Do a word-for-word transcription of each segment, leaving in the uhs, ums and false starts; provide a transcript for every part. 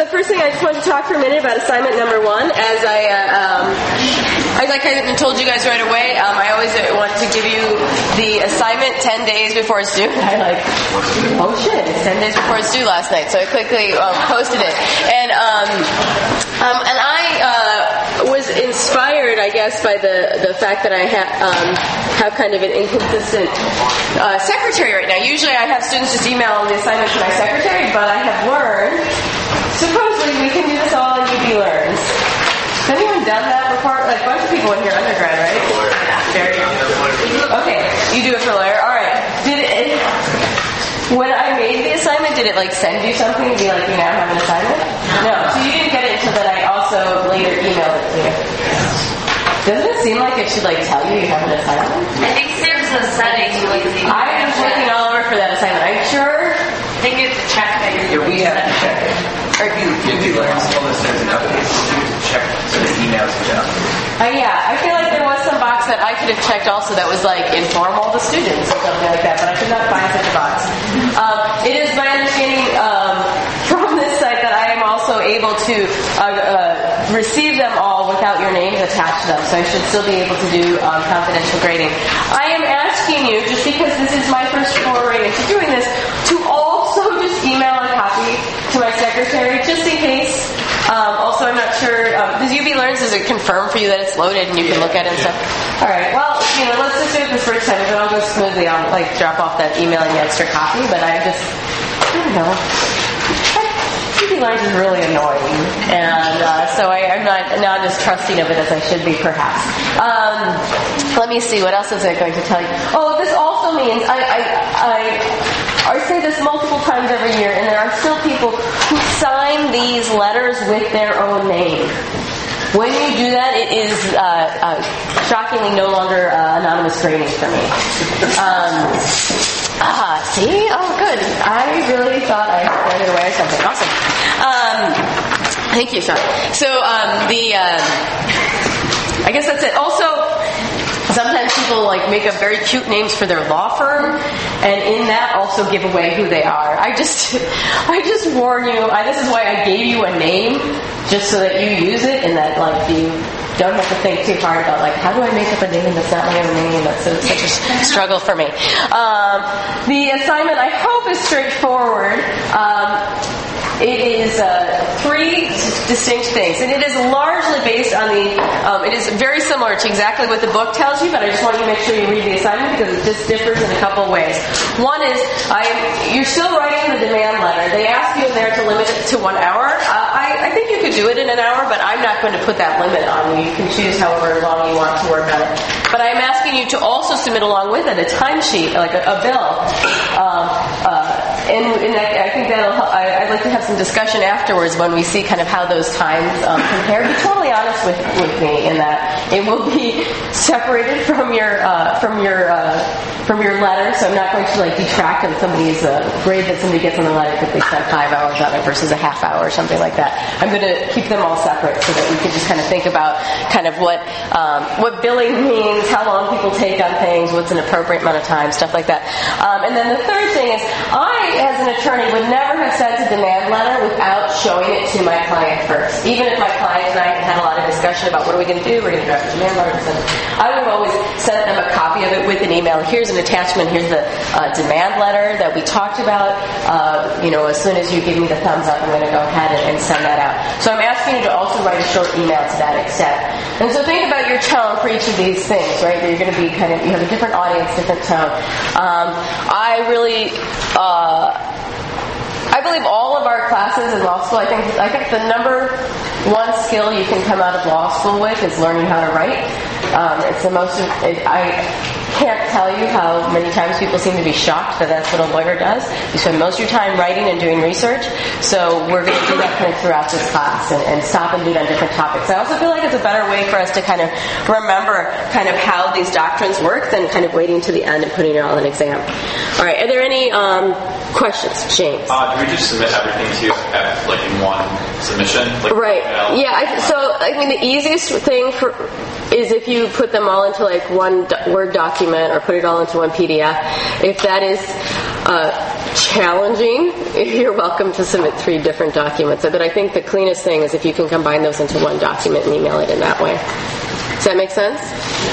first thing, I just wanted to talk for a minute about assignment number one. As I, uh, um, I like I told you guys right away, um, I always want to give you the assignment ten days before it's due. I like, oh shit, it's ten days before it's due last night, so I quickly um, posted it. And um, um, and I uh, was inspired, I guess, by the, the fact that I ha- um, have kind of an inconsistent uh, secretary right now. Usually I have students just email the assignment to my secretary, but I have learned, supposedly we can do this all in U B Learns. Has anyone done that before? Like a bunch of people in here undergrad, right? Very. Okay, you do it for lawyer. All right. Did it? When I made the assignment, did it like send you something and be like, you now have an assignment? No. So you didn't get it until then. I also later emailed it to you. Doesn't it seem like it should like tell you you have an assignment? I think there's a setting to like. I was looking all over for that assignment. Are you sure? I think you have to check that you're. Yeah, we have to check it. Or if you if you learn all this there's an update, you have to check so the emails you down. Uh, yeah, I feel like there was some box that I could have checked also that was like inform all the students or something like that, but I could not find such a box. Um, it is my understanding um, from this site that I am also able to uh, uh, receive them all without your names attached to them, so I should still be able to do um, confidential grading. I am asking you, just because this is my first foray into doing this, to also just email a copy to my secretary, just in case. Um, also, I'm not sure, um, does U B Learns, does it confirm for you that it's loaded and you can look at it and stuff? Alright, well, you know, let's just do it this first time. If it all goes smoothly, I'll, like, drop off that emailing the extra copy, but I just, I don't know. U B Learns is really annoying, and uh, so I, I'm not not as trusting of it as I should be, perhaps. Um, let me see, what else is I going to tell you? Oh, this also means, I, I, I, I say this multiple times every year, and there are still people who sign these letters with their own name. When you do that, it is uh, uh, shockingly no longer uh, anonymous grading for me. Um, ah, see? Oh, good. I really thought I squared it away or something. Awesome. Um, thank you, Sean. So um, the, uh, I guess that's it. Also, sometimes people like make up very cute names for their law firm, and in that also give away who they are. I just, I just warn you. I, this is why I gave you a name, just so that you use it, and that like you don't have to think too hard about like how do I make up a name that's not my own name. That's so, such a struggle for me. Um, the assignment I hope is straightforward. Um, It is uh, three distinct things, and it is largely based on the, um, it is very similar to exactly what the book tells you, but I just want you to make sure you read the assignment because it just differs in a couple of ways. One is, I, you're still writing the demand letter. They ask you in there to limit it to one hour. Uh, I, I think you could do it in an hour, but I'm not going to put that limit on you. You can choose however long you want to work on it. But I'm asking you to also submit along with it a timesheet, like a, a bill. Um, uh, and, and I, I think that'll help. I, I'd like to have some discussion afterwards when we see kind of how those times um, compare. Be totally honest with, with me in that it will be separated from your uh, from your uh, from your letter, so I'm not going to like detract on somebody's uh, grade that somebody gets on the letter because they spent five hours on it versus a half hour or something like that. I'm going to keep them all separate so that we can just kind of think about kind of what um, what billing means, how long people take on things, what's an appropriate amount of time, stuff like that. Um, and then the third thing is, I, as an attorney, would never have sent a demand letter without showing it to my client first. Even if my client and I had a lot of discussion about what are we going to do, we're going to draft a demand letter, I would have always sent them a copy of it with an email. Here's an attachment, here's the uh, demand letter that we talked about. Uh, you know, as soon as you give me the thumbs up, I'm going to go ahead and, and send that out. So I'm asking you to also write a short email to that extent. And so think about your tone for each of these things, right? You're going to be kind of, you have a different audience, different tone. Um, I really, uh, I believe all of our classes in law school, I think I think the number one skill you can come out of law school with is learning how to write. Um, it's the most, it, I can't tell you how many times people seem to be shocked that that's what a lawyer does. You spend most of your time writing and doing research, so we're going to do that kind of throughout this class and, and stop and do it on different topics. I also feel like it's a better way for us to kind of remember kind of how these doctrines work than kind of waiting to the end and putting it all in an exam. All right, are there any um, questions, James? Uh, do we just submit everything to you at, like in one submission? Like, right. email? Yeah. I, so I mean, the easiest thing for is if you put them all into like one do- Word document or put it all into one P D F. If that is uh, challenging, you're welcome to submit three different documents. But I think the cleanest thing is if you can combine those into one document and email it in that way. Does that make sense?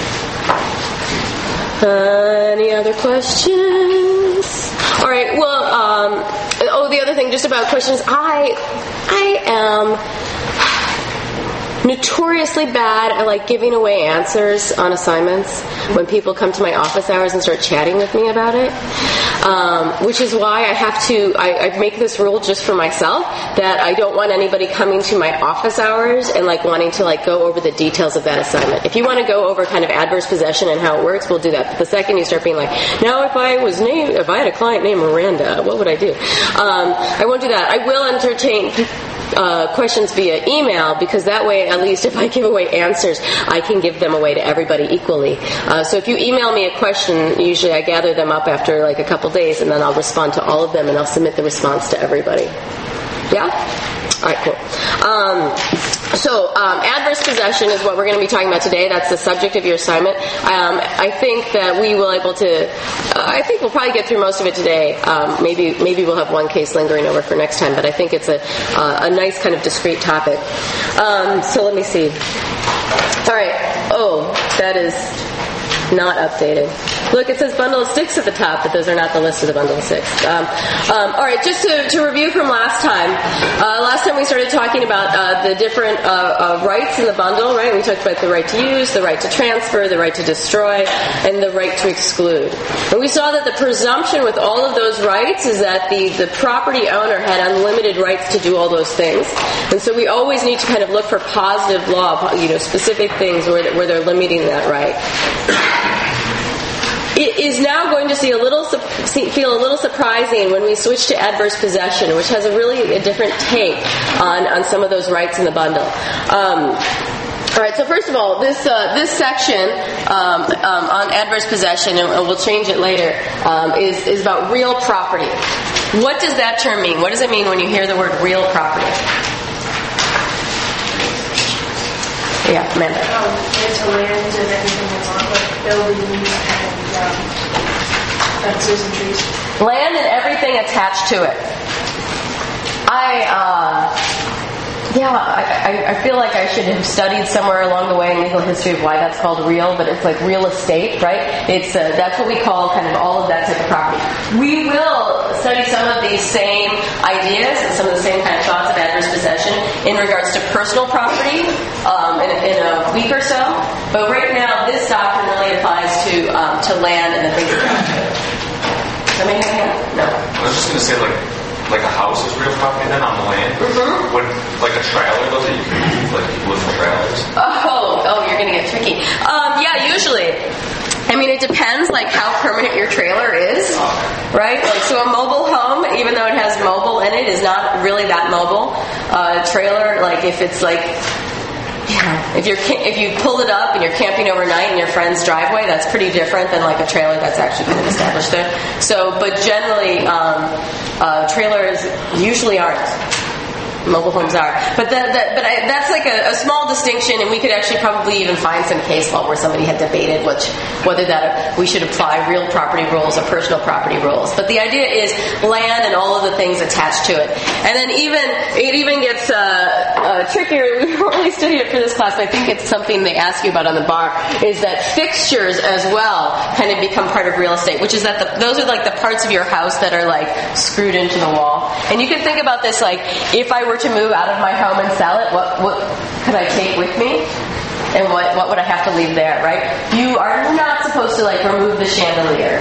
Uh, any other questions? All right. Well, um, oh, the other thing, just about questions. I, I am notoriously bad at like giving away answers on assignments when people come to my office hours and start chatting with me about it. Um, which is why I have to. I, I make this rule just for myself that I don't want anybody coming to my office hours and like wanting to like go over the details of that assignment. If you want to go over kind of adverse possession and how it works, we'll do that. But the second you start being like, now if I was named, if I had a client named Miranda, what would I do? Um, I won't do that. I will entertain Uh, questions via email, because that way, at least if I give away answers, I can give them away to everybody equally. Uh, so if you email me a question, usually I gather them up after like a couple days, and then I'll respond to all of them, and I'll submit the response to everybody. Yeah? All right, cool. Um, so um, adverse possession is what we're going to be talking about today. That's the subject of your assignment. Um, I think that we will able to. Uh, I think we'll probably get through most of it today. Um, maybe maybe we'll have one case lingering over for next time. But I think it's a uh, a nice kind of discrete topic. Um, so let me see. All right. Oh, that is not updated. Look, it says bundle of six at the top, but those are not the list of the bundle of six. Um, um, all right, just to, to review from last time. Uh, last time we started talking about uh, the different uh, uh, rights in the bundle, right? We talked about the right to use, the right to transfer, the right to destroy, and the right to exclude. And we saw that the presumption with all of those rights is that the, the property owner had unlimited rights to do all those things. And so we always need to kind of look for positive law, you know, specific things where, where they're limiting that right. It is now going to see a little see, feel a little surprising when we switch to adverse possession, which has a really a different take on, on some of those rights in the bundle. Um, all right, so first of all, this uh, this section um, um, on adverse possession, and we'll change it later, um, is, is about real property. What does that term mean? What does it mean when you hear the word real property? Yeah, Amanda. Um, it's land and everything that's on, like buildings and um, fences and trees. Land and everything attached to it. I, uh, yeah, I, I feel like I should have studied somewhere along the way in legal history of why that's called real, but it's like real estate, right? It's uh, that's what we call kind of all of that type of property. We will study some of these same ideas and some of the same kind of thoughts of adverse possession in regards to personal property um, in, in a week or so. But right now, this doctrine really applies to um, to land and the things attached to it. Does that make any sense? No. I was just going to say, like, like a house is real property then on the land? Mm-hmm. When, like a trailer, though, that you can, like, people live in trailers? Oh, oh, you're going to get tricky. Um, yeah, usually. I mean, it depends, like, how permanent your trailer is, right? Like, so a mobile home, even though it has mobile in it, is not really that mobile. Uh, trailer, like, if it's, like, yeah, if you're if you pull it up and you're camping overnight in your friend's driveway, that's pretty different than like a trailer that's actually kind of established there. So, but generally, um, uh, trailers usually aren't. Mobile homes are, but the, the, but I, that's like a, a small distinction, and we could actually probably even find some case law where somebody had debated which whether that we should apply real property rules or personal property rules. But the idea is land and all of the things attached to it, and then even it even gets uh, uh, trickier. We haven't really studied it for this class, but I think it's something they ask you about on the bar. Is that fixtures as well kind of become part of real estate, which is that the, those are like the parts of your house that are like screwed into the wall, and you can think about this like if I were to move out of my home and sell it, what what could I take with me? And what what would I have to leave there, right? You are not supposed to like remove the chandelier,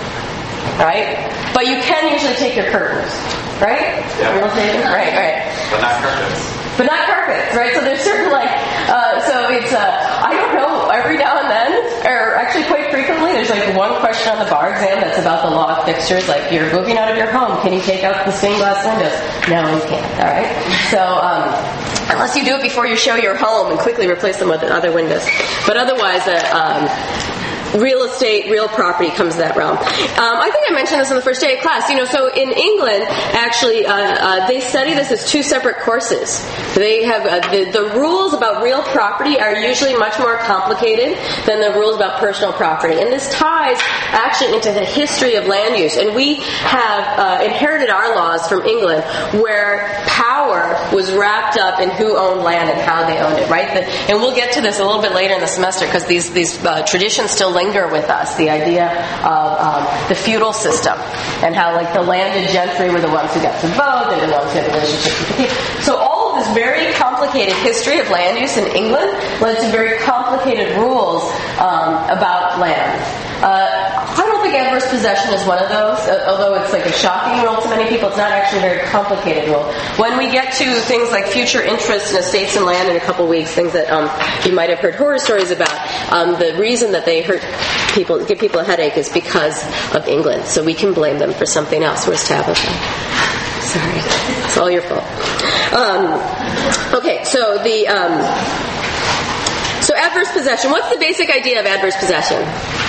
right? But you can usually take your curtains, right? Yeah. Real estate, right, right. But not carpets. But not carpets, right? So there's certain like, uh, so it's, uh, I don't know, every now and then, or actually quite frequently, there's like one question on the bar exam that's about the law of fixtures, like you're moving out of your home, can you take out the stained glass windows? No, you can't, alright? So, um, unless you do it before you show your home and quickly replace them with other windows. But otherwise, uh, um, real estate, real property comes to that realm. Um, I think I mentioned this in the first day of class. You know, so in England, actually, uh, uh, they study this as two separate courses. They have uh, the, the rules about real property are usually much more complicated than the rules about personal property, and this ties actually into the history of land use. And we have uh, inherited our laws from England, where power was wrapped up in who owned land and how they owned it. Right, the, and we'll get to this a little bit later in the semester because these these uh, traditions still linger with us. The idea of um, the feudal system and how, like, the landed gentry were the ones who got to vote, and the ones who had relationships with the people. So all of this very complicated history of land use in England led to very complicated rules um, about land. Uh, I don't think adverse possession is one of those, uh, although it's like a shocking rule to many people. It's not actually a very complicated rule. When we get to things like future interest in estates and land in a couple weeks, things that um, you might have heard horror stories about, um, the reason that they hurt people, give people a headache, is because of England. So we can blame them for something else. Where's Tabitha? Sorry, it's all your fault. Um, okay, so the um, so adverse possession. What's the basic idea of adverse possession?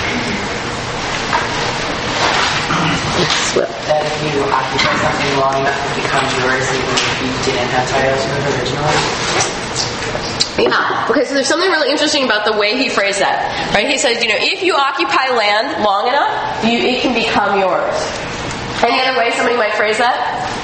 That if you occupy something long enough, it becomes yours, even if you didn't have titles to it originally. Yeah. Okay, so there's something really interesting about the way he phrased that. Right? He says, you know, if you occupy land long enough, you, it can become yours. Any other way somebody might phrase that?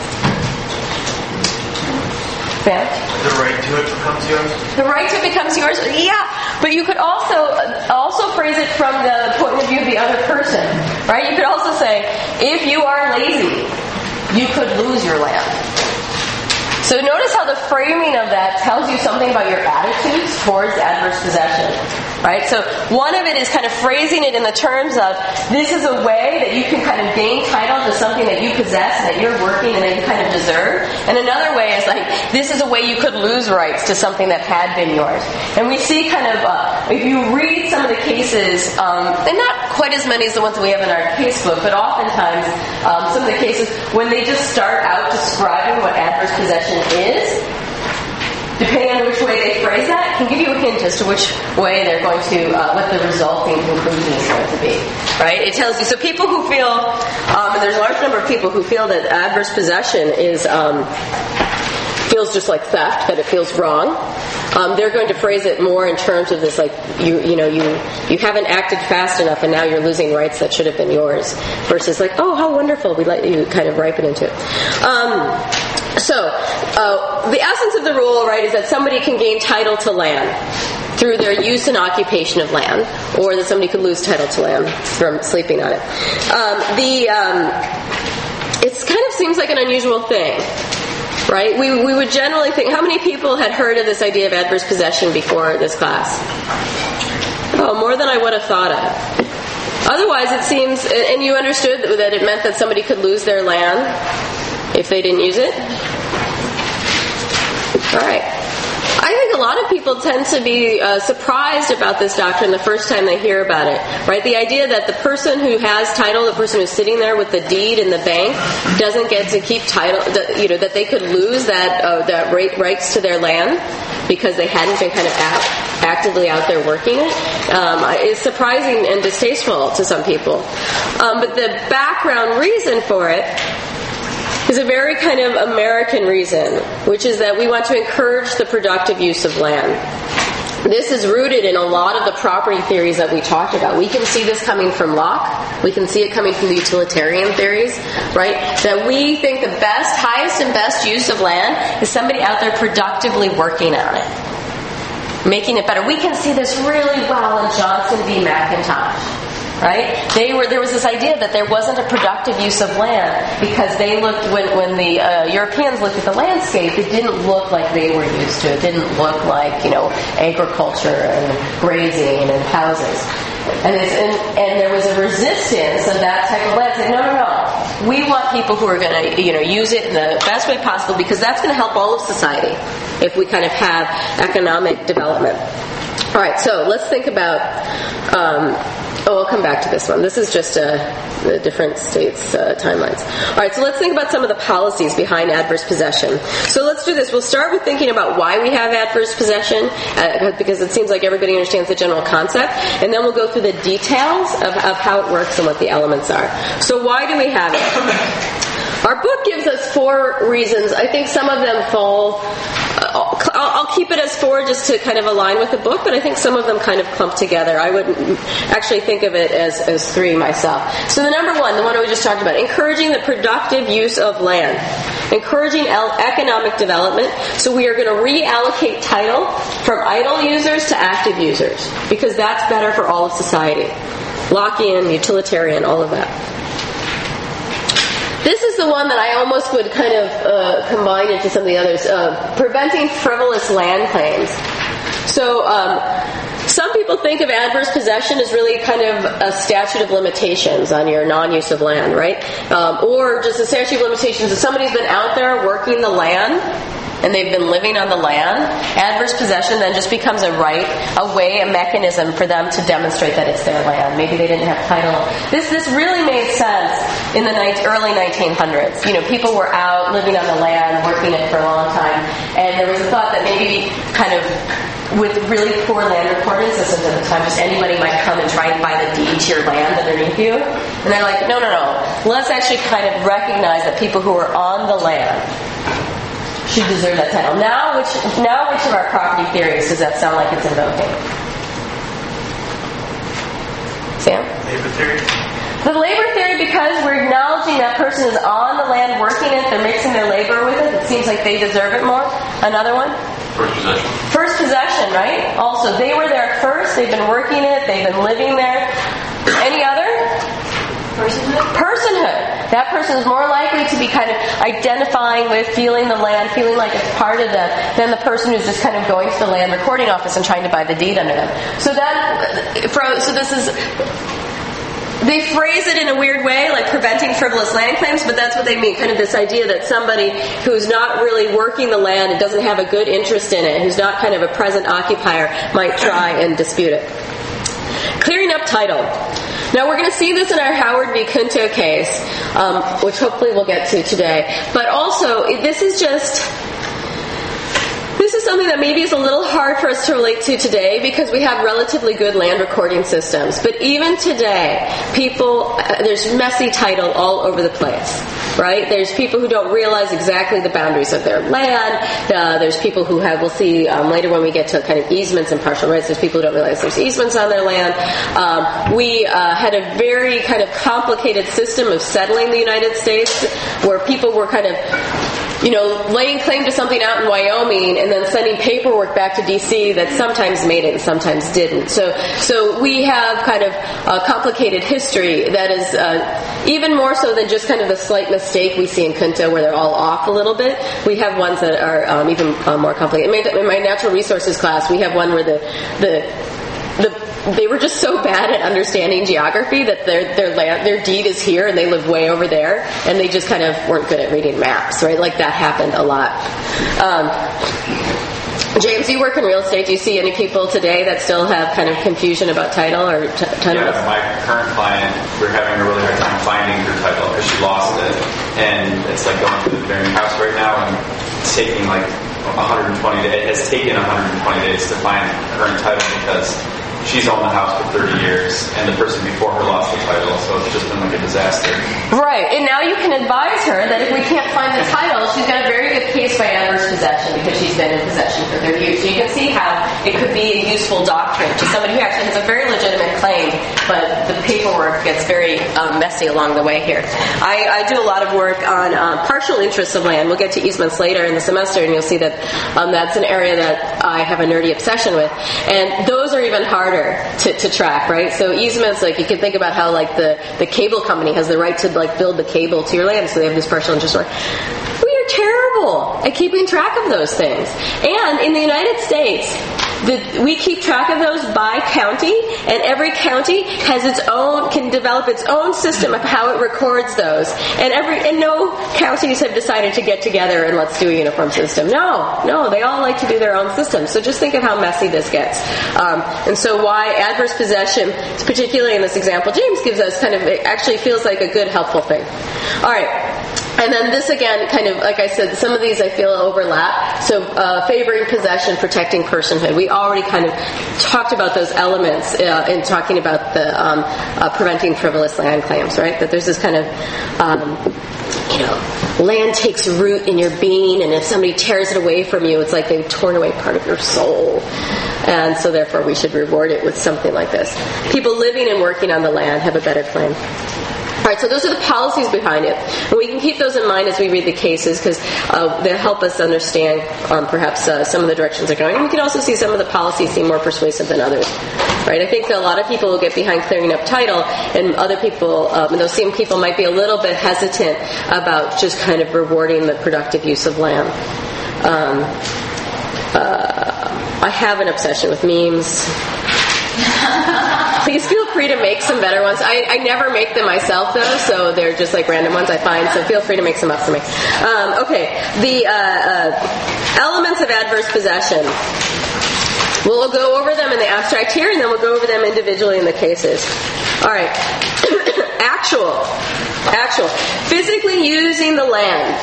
Ben? The right to it becomes yours? The right to it becomes yours? Yeah. But you could also also phrase it from the point of view of the other person. Right? You could also say, if you are lazy, you could lose your land. So notice how the framing of that tells you something about your attitudes towards adverse possession. Right? So one of it is kind of phrasing it in the terms of, this is a way that you can kind of gain title to something that you possess and that you're working and that you kind of deserve. And another way is like, this is a way you could lose rights to something that had been yours. And we see kind of, uh, if you read some of the cases, um, and not quite as many as the ones that we have in our casebook, but oftentimes um, some of the cases when they just start out describing what adverse possession is, depending on which way they phrase that, can give you a hint as to which way they're going to, uh, what the resulting conclusion is going to be. Right? It tells you. So people who feel, um, and there's a large number of people who feel that adverse possession is um, feels just like theft, that it feels wrong. Um, they're going to phrase it more in terms of this, like, you you know, you you haven't acted fast enough and now you're losing rights that should have been yours, versus like, oh, how wonderful, we let you kind of ripen into it. Um, so, uh, the essence of the rule, right, is that somebody can gain title to land through their use and occupation of land, or that somebody could lose title to land from sleeping on it. Um, the um, it kind of seems like an unusual thing. Right? We we would generally think, how many people had heard of this idea of adverse possession before this class? Oh, more than I would have thought of. Otherwise, it seems, and you understood that it meant that somebody could lose their land if they didn't use it? All right. I think a lot of people tend to be uh, surprised about this doctrine the first time they hear about it, right? The idea that the person who has title, the person who's sitting there with the deed in the bank, doesn't get to keep title, that, you know, that they could lose that uh, that right, rights to their land because they hadn't been kind of out, actively out there working it, um, is surprising and distasteful to some people. Um, but the background reason for it is a very kind of American reason, which is that we want to encourage the productive use of land. This is rooted in a lot of the property theories that we talked about. We can see this coming from Locke. We can see it coming from the utilitarian theories, right? That we think the best, highest and best use of land is somebody out there productively working on it, making it better. We can see this really well in Johnson v. McIntosh. Right? They were. There was this idea that there wasn't a productive use of land because they looked when when the uh, Europeans looked at the landscape, it didn't look like they were used to. It didn't look like, you know, agriculture and grazing and houses. And, it's, and and there was a resistance of that type of land. Saying, no, no, no. We want people who are going to, you know, use it in the best way possible because that's going to help all of society if we kind of have economic development. All right. So let's think about. Um, Oh, we'll come back to this one. This is just uh, the different states' uh, timelines. All right, so let's think about some of the policies behind adverse possession. So let's do this. We'll start with thinking about why we have adverse possession, uh, because it seems like everybody understands the general concept, and then we'll go through the details of, of how it works and what the elements are. So why do we have it? Our book gives us four reasons. I think some of them fall... I'll, I'll keep it as four just to kind of align with the book, but I think some of them kind of clump together. I would actually think of it as, as three myself. So the number one, the one we just talked about, encouraging the productive use of land. Encouraging economic development. So we are going to reallocate title from idle users to active users, because that's better for all of society. Lockean, utilitarian, all of that. This is the one that I almost would kind of uh, combine into some of the others. Uh, preventing frivolous land claims. So um, some people think of adverse possession as really kind of a statute of limitations on your non-use of land, right? Um, or just a statute of limitations if somebody's been out there working the land and they've been living on the land. Adverse possession then just becomes a right, a way, a mechanism for them to demonstrate that it's their land. Maybe they didn't have title. This this really made sense in the early nineteen hundreds. You know, people were out living on the land, working it for a long time, and there was a thought that maybe kind of with really poor land recording systems at the time, just anybody might come and try and buy the deed to your land underneath you. And they're like, no, no, no. Let's actually kind of recognize that people who are on the land should deserve that title. Now, which now which of our property theories does that sound like it's invoking? Sam? Labor theory. The labor theory, because we're acknowledging that person is on the land working it, they're mixing their labor with it, it seems like they deserve it more. Another one? First possession. First possession, right? Also, they were there first, they've been working it, they've been living there. Any other? Personhood? Personhood. That person is more likely to be kind of identifying with, feeling the land, feeling like it's part of them, than the person who's just kind of going to the land recording office and trying to buy the deed under them. So that, so this is, they phrase it in a weird way, like preventing frivolous land claims, but that's what they mean, kind of this idea that somebody who's not really working the land and doesn't have a good interest in it, who's not kind of a present occupier, might try and dispute it. Clearing up title. Now, we're going to see this in our Howard v. Kunto case, um, which hopefully we'll get to today. But also, this is just... This is something that maybe is a little hard for us to relate to today because we have relatively good land recording systems. But even today, people, uh, there's messy title all over the place, right? There's people who don't realize exactly the boundaries of their land. Uh, there's people who have, we'll see um, later when we get to kind of easements and partial rights, there's people who don't realize there's easements on their land. Um, we uh, had a very kind of complicated system of settling the United States where people were kind of, you know, laying claim to something out in Wyoming and then sending paperwork back to D C that sometimes made it and sometimes didn't. So so we have kind of a complicated history that is uh, even more so than just kind of the slight mistake we see in Kunto where they're all off a little bit. We have ones that are um, even uh, more complicated. In my, in my natural resources class, we have one where the the the they were just so bad at understanding geography that their their land, their deed is here and they live way over there, and they just kind of weren't good at reading maps, right? Like that happened a lot. Um, James, you work in real estate. Do you see any people today that still have kind of confusion about title or t- title? Yeah, my current client, we're having a really hard time finding her title because she lost it, and it's like going through the clearing house right now, and it's taking like one hundred twenty days. It has taken one hundred twenty days to find her current title because she's owned the house for thirty years, and the person before her lost the title, so it's just been like a disaster. Right, and now you can advise her that if we can't find the title, she's got a very good case by adverse possession because she's been in possession for thirty years. So you can see how it could be a useful doctrine to somebody who actually has a very legitimate claim, but the paperwork gets very um, messy along the way here. I, I do a lot of work on um, partial interests of land. We'll get to easements later in the semester, and you'll see that um, that's an area that I have a nerdy obsession with. And those are even harder To, to track, right? So easements, like you can think about how like the, the cable company has the right to like build the cable to your land, so they have this partial interest. We are terrible at keeping track of those things. And in the United States, the, we keep track of those by county, and every county has its own, can develop its own system of how it records those. And every and no counties have decided to get together and let's do a uniform system. No, no, they all like to do their own system. So just think of how messy this gets. Um, and so why adverse possession, particularly in this example James gives us, kind of it actually feels like a good, helpful thing. All right. And then this again, kind of, like I said, some of these I feel overlap. So uh, favoring possession, protecting personhood. We already kind of talked about those elements uh, in talking about the um, uh, preventing frivolous land claims, right? That there's this kind of, um, you know, land takes root in your being, and if somebody tears it away from you, it's like they've torn away part of your soul. And so therefore we should reward it with something like this. People living and working on the land have a better claim. All right, so those are the policies behind it. And we can keep those in mind as we read the cases because uh, they help us understand um, perhaps uh, some of the directions they're going. And we can also see some of the policies seem more persuasive than others. Right? I think that a lot of people will get behind clearing up title, and other people, um, those same people might be a little bit hesitant about just kind of rewarding the productive use of land. Um, uh, I have an obsession with memes. Please feel free to make some better ones. I, I never make them myself, though, so they're just like random ones I find, so feel free to make some up for me. Um, okay, the uh, uh, elements of adverse possession. We'll go over them in the abstract here, and then we'll go over them individually in the cases. All right. Actual. Actual. Physically using the land.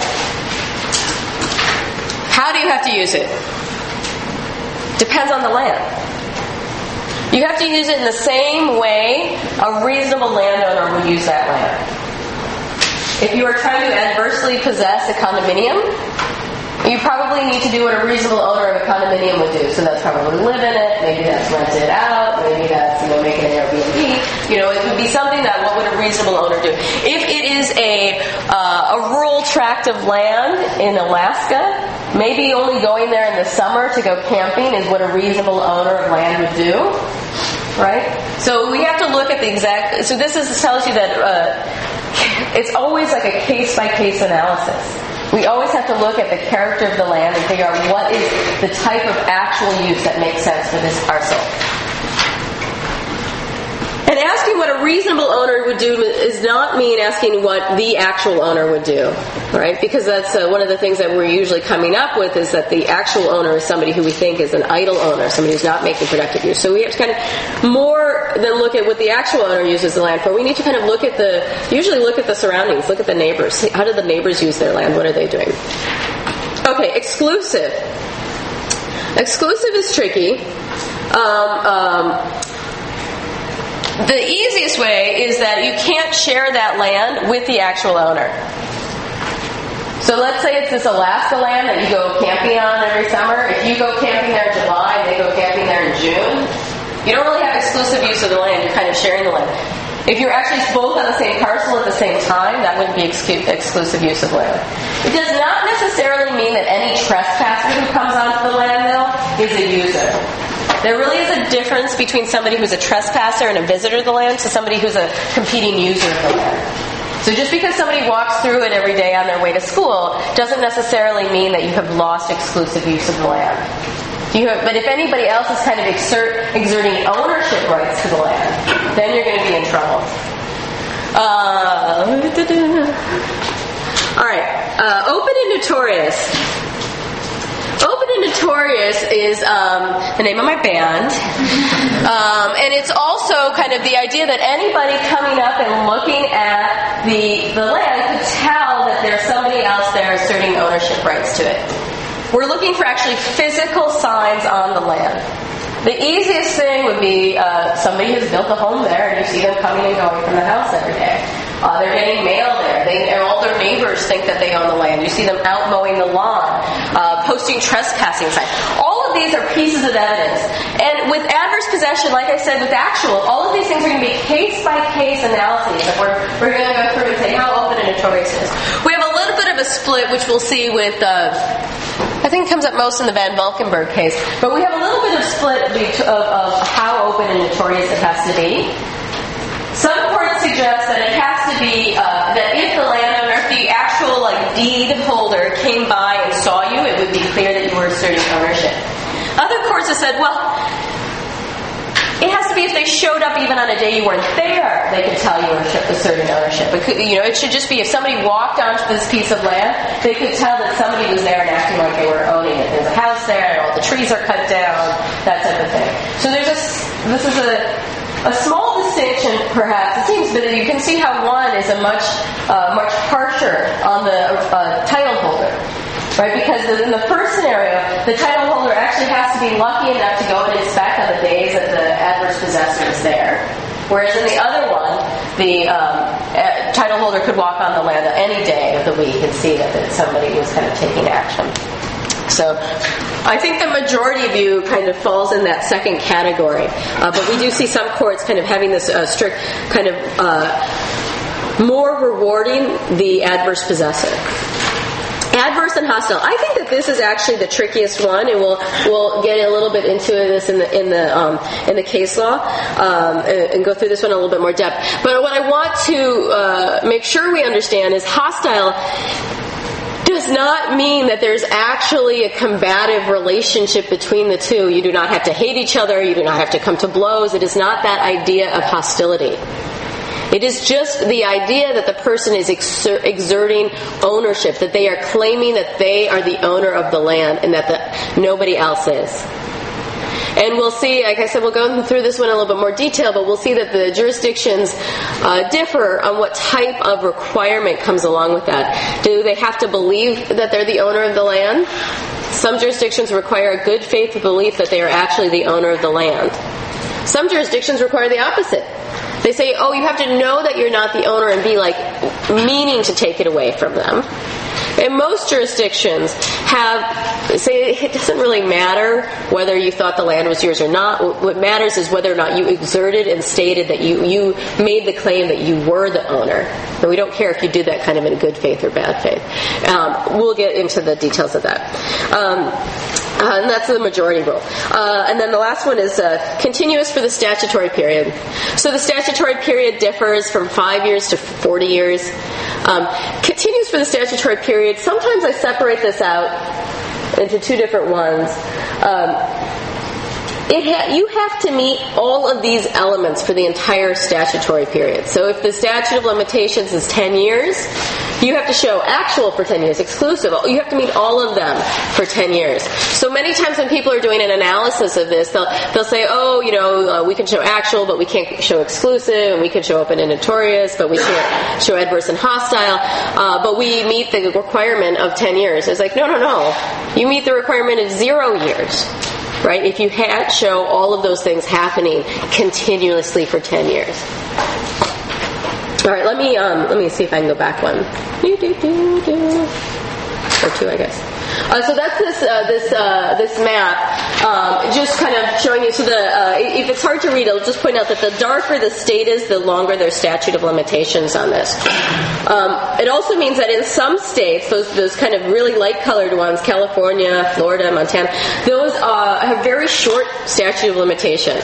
How do you have to use it? Depends on the land. You have to use it in the same way a reasonable landowner would use that land. If you are trying to adversely possess a condominium, you probably need to do what a reasonable owner of a condominium would do. So that's probably live in it, maybe that's rent it out, maybe that's, you know, make it an Airbnb. You know, it would be something that what would a reasonable owner do? If it is a uh, a rural tract of land in Alaska, maybe only going there in the summer to go camping is what a reasonable owner of land would do. Right? So we have to look at the exact... So this is, tells you that uh, it's always like a case-by-case analysis. We always have to look at the character of the land and figure out what is the type of actual use that makes sense for this parcel. And asking what a reasonable owner would do does not mean asking what the actual owner would do, right? Because that's uh, one of the things that we're usually coming up with is that the actual owner is somebody who we think is an idle owner, somebody who's not making productive use. So we have to kind of more than look at what the actual owner uses the land for. We need to kind of look at the, usually look at the surroundings, look at the neighbors. How do the neighbors use their land? What are they doing? Okay, exclusive. Exclusive is tricky. Um, um, The easiest way is that you can't share that land with the actual owner. So let's say it's this Alaska land that you go camping on every summer. If you go camping there in July and they go camping there in June, you don't really have exclusive use of the land. You're kind of sharing the land. If you're actually both on the same parcel at the same time, that wouldn't be excu- exclusive use of land. It does not necessarily mean that any trespasser who comes onto the land, though, is a user. There really is a difference between somebody who's a trespasser and a visitor to the land to somebody who's a competing user of the land. So just because somebody walks through it every day on their way to school doesn't necessarily mean that you have lost exclusive use of the land. You have, but if anybody else is kind of exert, exerting ownership rights to the land, then you're going to be in trouble. Uh, all right. Uh, open and notorious. Open and Notorious is um, the name of my band. Um, and it's also kind of the idea that anybody coming up and looking at the, the land could tell that there's somebody else there asserting ownership rights to it. We're looking for actually physical signs on the land. The easiest thing would be uh, somebody has built a home there and you see them coming and going from the house every day. Uh, they're getting mail there. They, and all their neighbors think that they own the land. You see them out mowing the lawn, uh, posting trespassing signs. All of these are pieces of evidence. And with adverse possession, like I said, with actual, all of these things are going to be case-by-case analyses that we're, we're going to go through and say how open and notorious it is. We have a little bit of a split, which we'll see with... Uh, I think it comes up most in the Van Valkenburg case. But we have a little bit of split of, of how open and notorious it has to be. Some courts suggest that it has to be, uh, that if the landowner, if the actual like deed holder came by and saw you, it would be clear that you were asserting ownership. Other courts have said, well, it has to be if they showed up even on a day you weren't there, they could tell you ownership, asserting ownership. It could, you know, it should just be if somebody walked onto this piece of land, they could tell that somebody was there and acting like they were owning it. There's a house there, and all the trees are cut down, that type of thing. So there's a, this is a, a small distinction, perhaps, it seems, but you can see how one is a much, uh, much harsher on the uh, title holder. Right, because in the first scenario, the title holder actually has to be lucky enough to go and inspect on the days that the adverse possessor is there. Whereas in the other one, the um, uh, title holder could walk on the land any day of the week and see that, that somebody was kind of taking action. So I think the majority of you kind of falls in that second category. Uh, but we do see some courts kind of having this uh, strict kind of uh, more rewarding the adverse possessor. Adverse and hostile. I think that this is actually the trickiest one, and we'll we'll get a little bit into this in the in the um, in the case law um, and, and go through this one in a little bit more depth. But what I want to uh, make sure we understand is hostile does not mean that there's actually a combative relationship between the two. You do not have to hate each other. You do not have to come to blows. It is not that idea of hostility. It is just the idea that the person is exer- exerting ownership, that they are claiming that they are the owner of the land and that the, nobody else is. And we'll see, like I said, we'll go through this one in a little bit more detail, but we'll see that the jurisdictions uh, differ on what type of requirement comes along with that. Do they have to believe that they're the owner of the land? Some jurisdictions require a good faith belief that they are actually the owner of the land. Some jurisdictions require the opposite. They say, oh, you have to know that you're not the owner and be like meaning to take it away from them. And most jurisdictions have, say it doesn't really matter whether you thought the land was yours or not. What matters is whether or not you exerted and stated that you, you made the claim that you were the owner. And we don't care if you did that kind of in good faith or bad faith. Um, we'll get into the details of that. Um, Uh, and that's the majority rule. Uh, and then the last one is uh, continuous for the statutory period. So the statutory period differs from five years to forty years. Um, continuous for the statutory period, sometimes I separate this out into two different ones. Um, It ha- you have to meet all of these elements for the entire statutory period. So if the statute of limitations is ten years, you have to show actual for ten years, exclusive. You have to meet all of them for ten years. So many times when people are doing an analysis of this, they'll they'll say, oh, you know, uh, we can show actual, but we can't show exclusive, and we can show open and notorious, but we can't show adverse and hostile, uh, but we meet the requirement of ten years. It's like, no, no, no. You meet the requirement of zero years. Right? If you had show all of those things happening continuously for ten years. All right, let me um, let me see if I can go back one. Do, do, do, do. Or two, I guess. Uh, so that's this uh, this uh, this map, um, just kind of showing you. So the uh, if it's hard to read, I'll just point out that the darker the state is, the longer their statute of limitations on this. Um, it also means that in some states, those those kind of really light colored ones, California, Florida, Montana, those uh, have very short statute of limitations.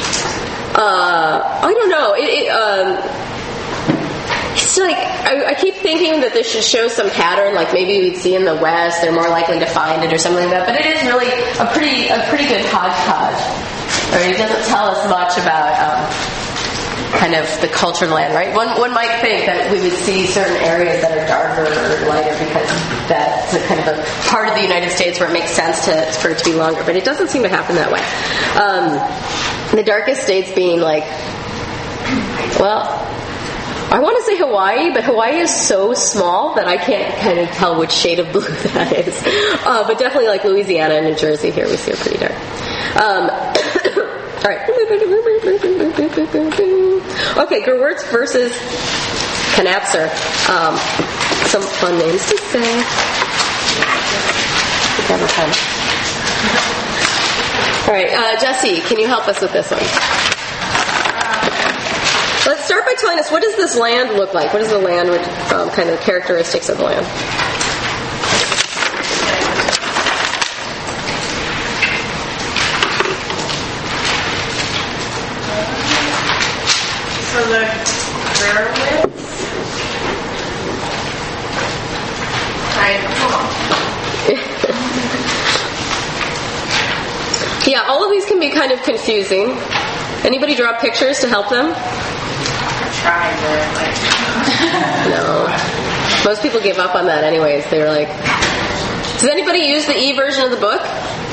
Uh, I don't know. It. it um, It's like, I, I keep thinking that this should show some pattern, like maybe we'd see in the West, they're more likely to find it or something like that, but it is really a pretty a pretty good hodgepodge. Right? It doesn't tell us much about um, kind of the culture of the land, right? One, one might think that we would see certain areas that are darker or lighter because that's a kind of a part of the United States where it makes sense to, for it to be longer, but it doesn't seem to happen that way. Um, the darkest states being like, well, I want to say Hawaii, but Hawaii is so small that I can't kind of tell which shade of blue that is. Uh, but definitely like Louisiana and New Jersey here, we see it pretty dark. Um, all right. Okay, Gewurz versus Knapser. Um, some fun names to say. Never fun. All right, uh, Jesse, can you help us with this one? Let's start by telling us, what does this land look like? What is the land, um, kind of characteristics of the land? So the Gerwitz, I don't know. Yeah, all of these can be kind of confusing. Anybody draw pictures to help them? Try, but like. No. Most people gave up on that anyways. They were like, does anybody use the e-version of the book?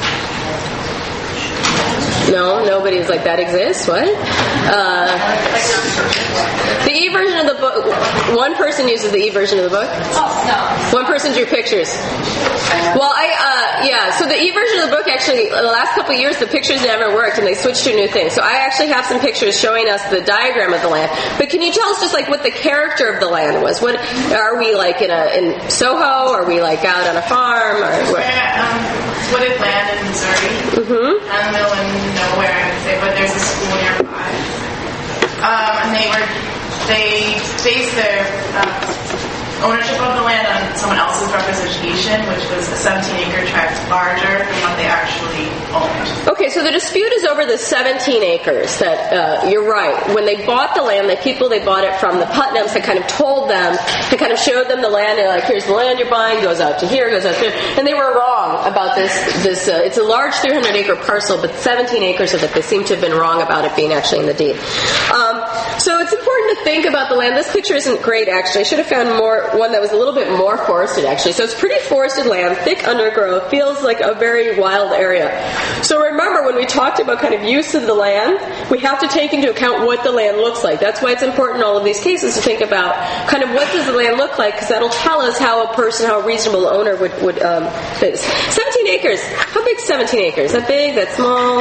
No, nobody's like, that exists? What? Uh, the e-version of the book, one person uses the e-version of the book? Oh, no. One person drew pictures. Well, I, uh, yeah, so the e-version of the book actually, the last couple of years, the pictures never worked and they switched to a new thing. So I actually have some pictures showing us the diagram of the land. But can you tell us just like what the character of the land was? What, are we like in a, in Soho? Are we like out on a farm? Or what? We're at um, wooded land in Missouri. Mm-hmm. Out in the middle of nowhere, I would say, but there's a school nearby. Um, and they were, they based their uh, ownership of the land on someone else's representation, which was a seventeen acre tract larger than what they actually owned. Okay, so the dispute is over the seventeen acres that, uh, you're right. When they bought the land, the people they bought it from, the Putnams, had kind of told them, had kind of showed them the land, they're like, here's the land you're buying, goes out to here, goes out there. And they were wrong about this, this uh, it's a large three hundred acre parcel, but seventeen acres of it, they seem to have been wrong about it being actually in the deed. Um, so it's important to think about the land. This picture isn't great, actually. I should have found more, one that was a little bit more forested, actually. So it's pretty forested land, thick undergrowth, feels like a very wild area. So remember, when we talked about kind of use of the land, we have to take into account what the land looks like. That's why it's important in all of these cases to think about kind of what does the land look like, because that'll tell us how a person, how a reasonable owner would, would um, fit. seventeen acres. How big is seventeen acres? That big? That small?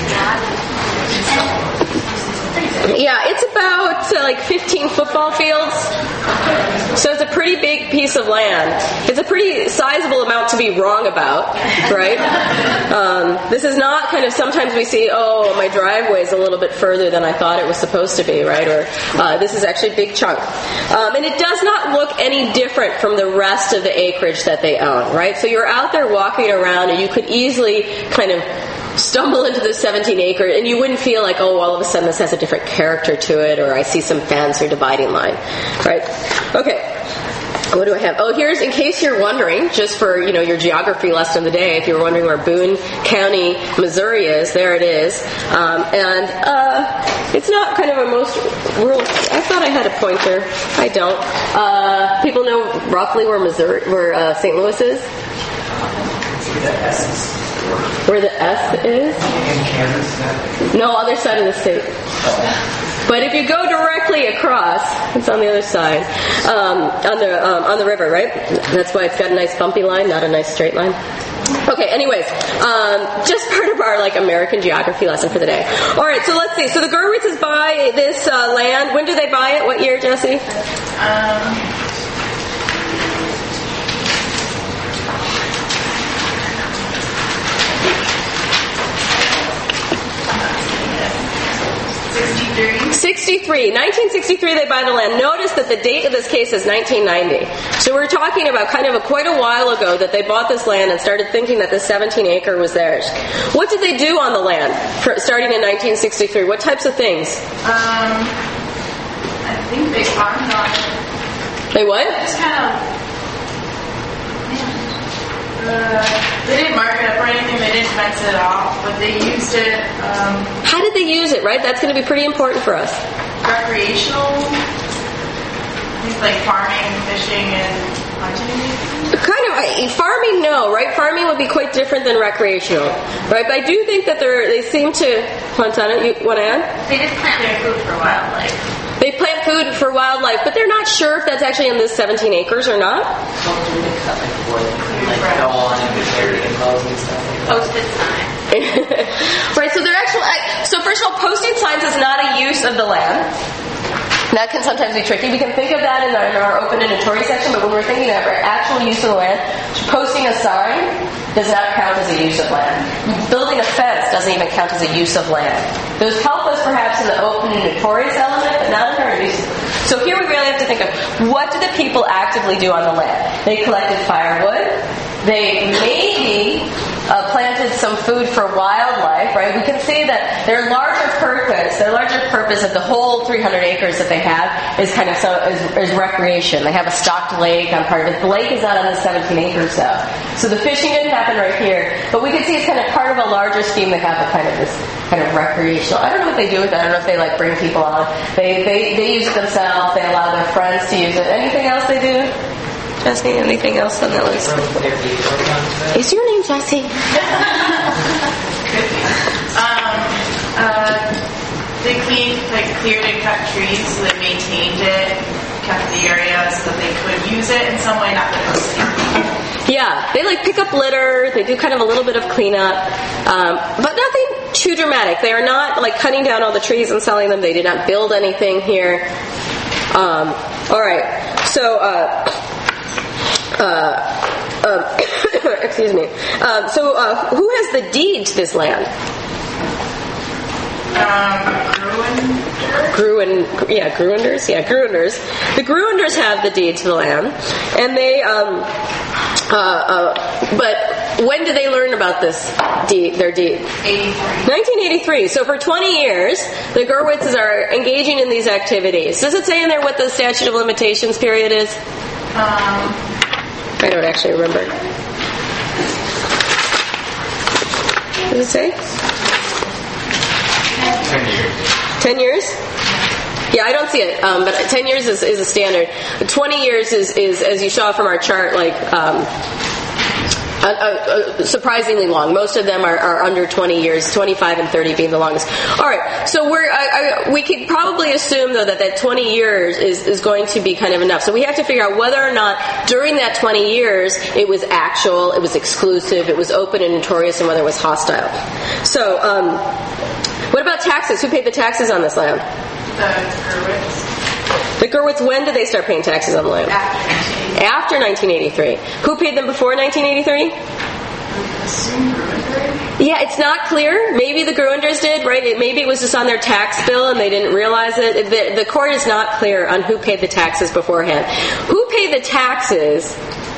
Yeah, it's about uh, like fifteen football fields. So it's a pretty big piece of land. It's a pretty sizable amount to be wrong about, right? Um, this is not kind of, sometimes we see, oh, my driveway is a little bit further than I thought it was supposed to be, right? Or uh, this is actually a big chunk. Um, and it does not look any different from the rest of the acreage that they own, right? So you're out there walking around and you could easily kind of stumble into the seventeen acre and you wouldn't feel like, oh, all of a sudden this has a different character to it, or I see some fence or dividing line, right? Okay. What do I have? Oh, here's, in case you're wondering, just for, you know, your geography lesson of the day, if you're wondering where Boone County, Missouri is, there it is. Um, and uh, it's not kind of a most rural, I thought I had a pointer. I don't. Uh, people know roughly where Missouri, where uh, Saint Louis is? Where the S is? In Kansas? No, other side of the state. But if you go directly across, it's on the other side, um, on the um, on the river, right? That's why it's got a nice bumpy line, not a nice straight line. Okay, anyways, um, just part of our like American geography lesson for the day. All right, so let's see. So the Gerwitzes buy this uh, land. When do they buy it? What year, Jesse? Um, sixty-three. sixty-three. nineteen sixty-three they buy the land. Notice that the date of this case is nineteen ninety. So we're talking about kind of a, quite a while ago that they bought this land and started thinking that the seventeen acre was theirs. What did they do on the land for, starting in nineteen sixty-three? What types of things? Um, I think they farmed on it. They what? Just kind of. Uh, they didn't mark it up or anything. They didn't fence it off, but they used it. Um, How did they use it? Right, that's going to be pretty important for us. recreational, things like farming, fishing, and hunting. Kind of uh, farming, no, right? Farming would be quite different than recreational, right? But I do think that they're they seem to. Montana, you want to add? They did plant their food for wildlife. They plant food for wildlife, but they're not sure if that's actually in this seventeen acres or not. Well, do they cut like wood, like go on and carry and clothes and stuff like that? Posted sign. Right, so they're actually, so first of all, posting signs is not a use of the land. That can sometimes be tricky. We can think of that in our, in our open and notorious section, but when we're thinking of our actual use of the land, posting a sign does not count as a use of land. Building a fence doesn't even count as a use of land. Those help us perhaps in the open and notorious element, but not in our use. So here we really have to think of, what do the people actively do on the land? They collected firewood. They maybe uh, planted some food for wildlife, right? We can see that their larger purpose, their larger purpose of the whole three hundred acres that they have is kind of so is, is recreation. They have a stocked lake on part of it. The lake is not on the seventeen acres though, so the fishing didn't happen right here. But we can see it's kind of part of a larger scheme. They have a kind of this kind of recreational. I don't know what they do with it. I don't know if they like bring people on. They they they use it themselves. They allow their friends to use it. Anything else they do? Jesse, anything else on that list? Is your name Jesse? um, uh, they cleaned, like, cleared and cut trees, so they maintained it, kept the area so that they could use it in some way, not that it was safe. Yeah, they like pick up litter. They do kind of a little bit of cleanup, um, but nothing too dramatic. They are not like cutting down all the trees and selling them. They did not build anything here. Um, all right, so. Uh, Uh, uh, excuse me. Uh, so, uh, who has the deed to this land? Um, Gruen, yeah, Gruenders, yeah, Gruenders. The Gruenders have the deed to the land, and they, um, uh, uh, but when did they learn about this deed, their deed? eighty-three. nineteen eighty-three. So for twenty years, the Gurwitzes are engaging in these activities. Does it say in there what the statute of limitations period is? Um, I don't actually remember. Does it say? Ten years. Ten years? Yeah, I don't see it, um, but ten years is, is a standard. Twenty years is, is, as you saw from our chart, like um, uh, uh, surprisingly long. Most of them are, are under twenty years, twenty-five and thirty being the longest. All right, so we're I, I, we could probably assume though that that twenty years is, is going to be kind of enough. So we have to figure out whether or not during that twenty years it was actual, it was exclusive, it was open and notorious, and whether it was hostile. So, um, what about taxes? Who paid the taxes on this land? the Gurwitz. The Gurwitz, when did they start paying taxes on the land? After After nineteen eighty-three. Who paid them before nineteen eighty-three? assume Gruenders. Yeah, it's not clear. Maybe the Gruenders did, right? It, maybe it was just on their tax bill and they didn't realize it. The, the court is not clear on who paid the taxes beforehand. Who paid the taxes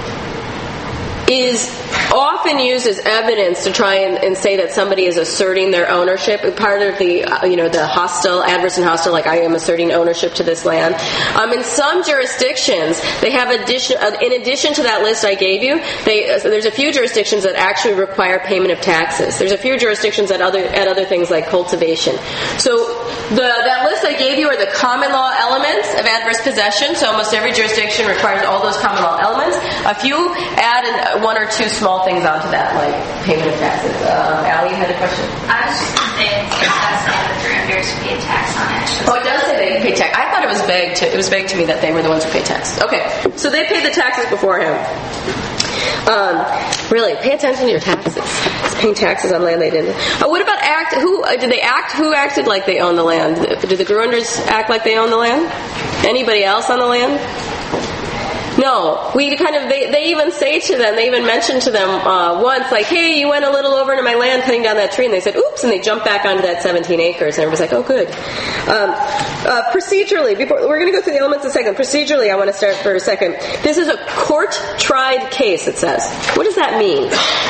is often used as evidence to try and, and say that somebody is asserting their ownership. Part of the, uh, you know, the hostile, adverse and hostile, like I am asserting ownership to this land. Um, in some jurisdictions, they have addition, uh, in addition to that list I gave you, they, uh, there's a few jurisdictions that actually require payment of taxes. There's a few jurisdictions at other, at other things like cultivation. So the, that list I gave you are the common law elements of adverse possession. So almost every jurisdiction requires all those common law elements. A few add an, one or two small things onto that, like payment of taxes. Um, Allie, you had a question? I was just going to say, it does say that the Gruenders paid tax on it. Oh, it does say they pay tax. I thought it was vague to, it was vague to me that they were the ones who paid taxes. Okay, so they paid the taxes beforehand. Um, really, pay attention to your taxes. It's paying taxes on land they didn't. Uh, what about act? Who uh, did they act? Who acted like they owned the land? Did the Gruenders act like they owned the land? Anybody else on the land? No, we kind of, they, they even say to them, they even mentioned to them uh, once, like, hey, you went a little over into my land cutting down that tree, and they said, oops, and they jumped back onto that seventeen acres, and everybody's like, oh, good. Um, uh, procedurally, before we're going to go through the elements in a second. Procedurally, I want to start for a second. This is a court-tried case, it says. What does that mean?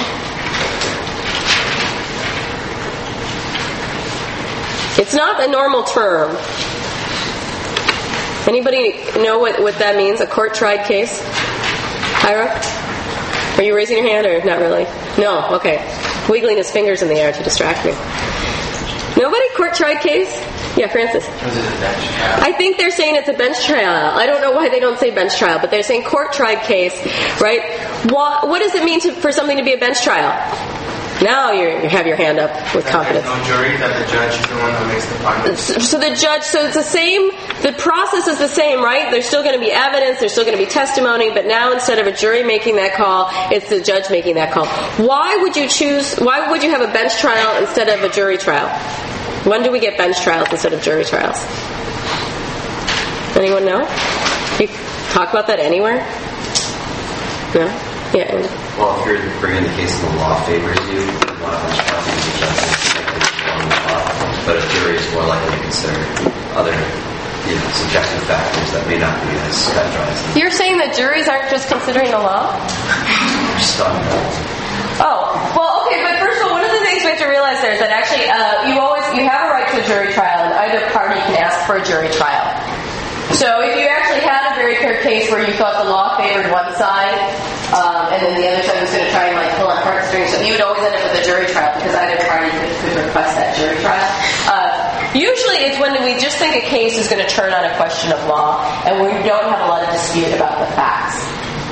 It's not a normal term. Anybody know what, what that means? A court-tried case? Ira? Are you raising your hand or not really? No? Okay. Wiggling his fingers in the air to distract me. Nobody? Court-tried case? Yeah, Francis. Was it a bench trial? I think they're saying it's a bench trial. I don't know why they don't say bench trial, but they're saying court-tried case, right? What, what does it mean to, for something to be a bench trial? Now you have your hand up with That confidence. There's no jury, that the judge is the one who makes the final. So the judge, so it's the same, the process is the same, right? There's still going to be evidence, there's still going to be testimony, but now instead of a jury making that call, it's the judge making that call. Why would you choose, why would you have a bench trial instead of a jury trial? When do we get bench trials instead of jury trials? Anyone know? You talk about that anywhere? No? Yeah. Well, if you're bringing the case and the law favors you, you want to bench trial because the judge is likely to follow the law. But a jury is more likely to consider other, you know, subjective factors that may not be as cut and dry as them. You're saying that juries aren't just considering the law? Just on that. Oh, well, okay, there is that actually uh, you always you have a right to a jury trial, and either party can ask for a jury trial. So if you actually had a very clear case where you thought the law favored one side, um, and then the other side was going to try and like pull on heartstrings, so you would always end up with a jury trial because either party could, could request that jury trial. Uh, usually it's when we just think a case is going to turn on a question of law, and we don't have a lot of dispute about the facts.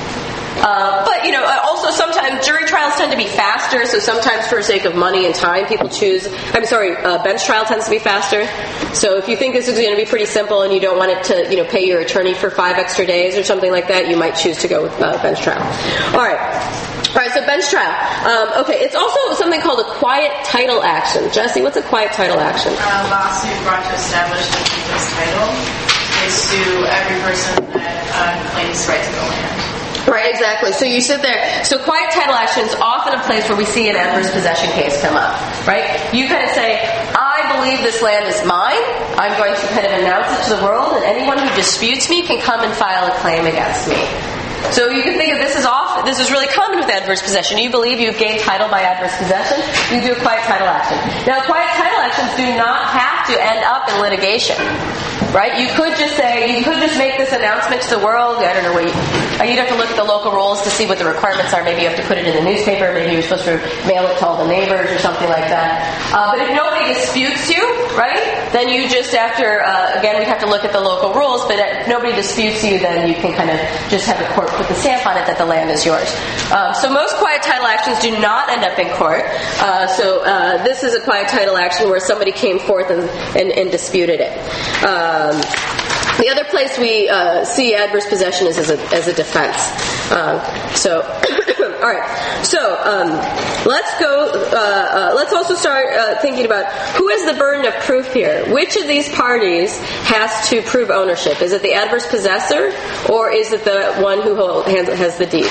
Uh, but, you know, also sometimes jury trials tend to be faster, so sometimes for the sake of money and time, people choose, I'm sorry, uh, bench trial tends to be faster. So if you think this is going to be pretty simple and you don't want it to, you know, pay your attorney for five extra days or something like that, you might choose to go with uh, bench trial. All right. All right, so bench trial. Um, okay, it's also something called a quiet title action. Jesse, what's a quiet title action? A lawsuit brought to establish the people's title. They sue every person that uh, claims right to the land. Right, exactly. So you sit there. So quiet title action is often a place where we see an adverse possession case come up, right? You kind of say, I believe this land is mine. I'm going to kind of announce it to the world, and anyone who disputes me can come and file a claim against me. So you can think of this as often, this is really common with adverse possession. You believe you've gained title by adverse possession, you do a quiet title action. Now, quiet title actions do not have to end up in litigation. Right? You could just say, you could just make this announcement to the world. I don't know what you, you'd have to look at the local rules to see what the requirements are. Maybe you have to put it in the newspaper. Maybe you're supposed to mail it to all the neighbors or something like that. Uh, but if nobody disputes you, right, then you just after, uh, again, we'd have to look at the local rules, but if nobody disputes you, then you can kind of just have the court put the stamp on it that the land is yours. Um, so most quiet title actions do not end up in court. Uh, so uh, this is a quiet title action where somebody came forth and, and, and disputed it. Uh, Um, the other place we uh, see adverse possession is as a, as a defense. Um, so, all right. So um, let's go. Uh, uh, let's also start uh, thinking about who has the burden of proof here. Which of these parties has to prove ownership? Is it the adverse possessor, or is it the one who hold, has the deed?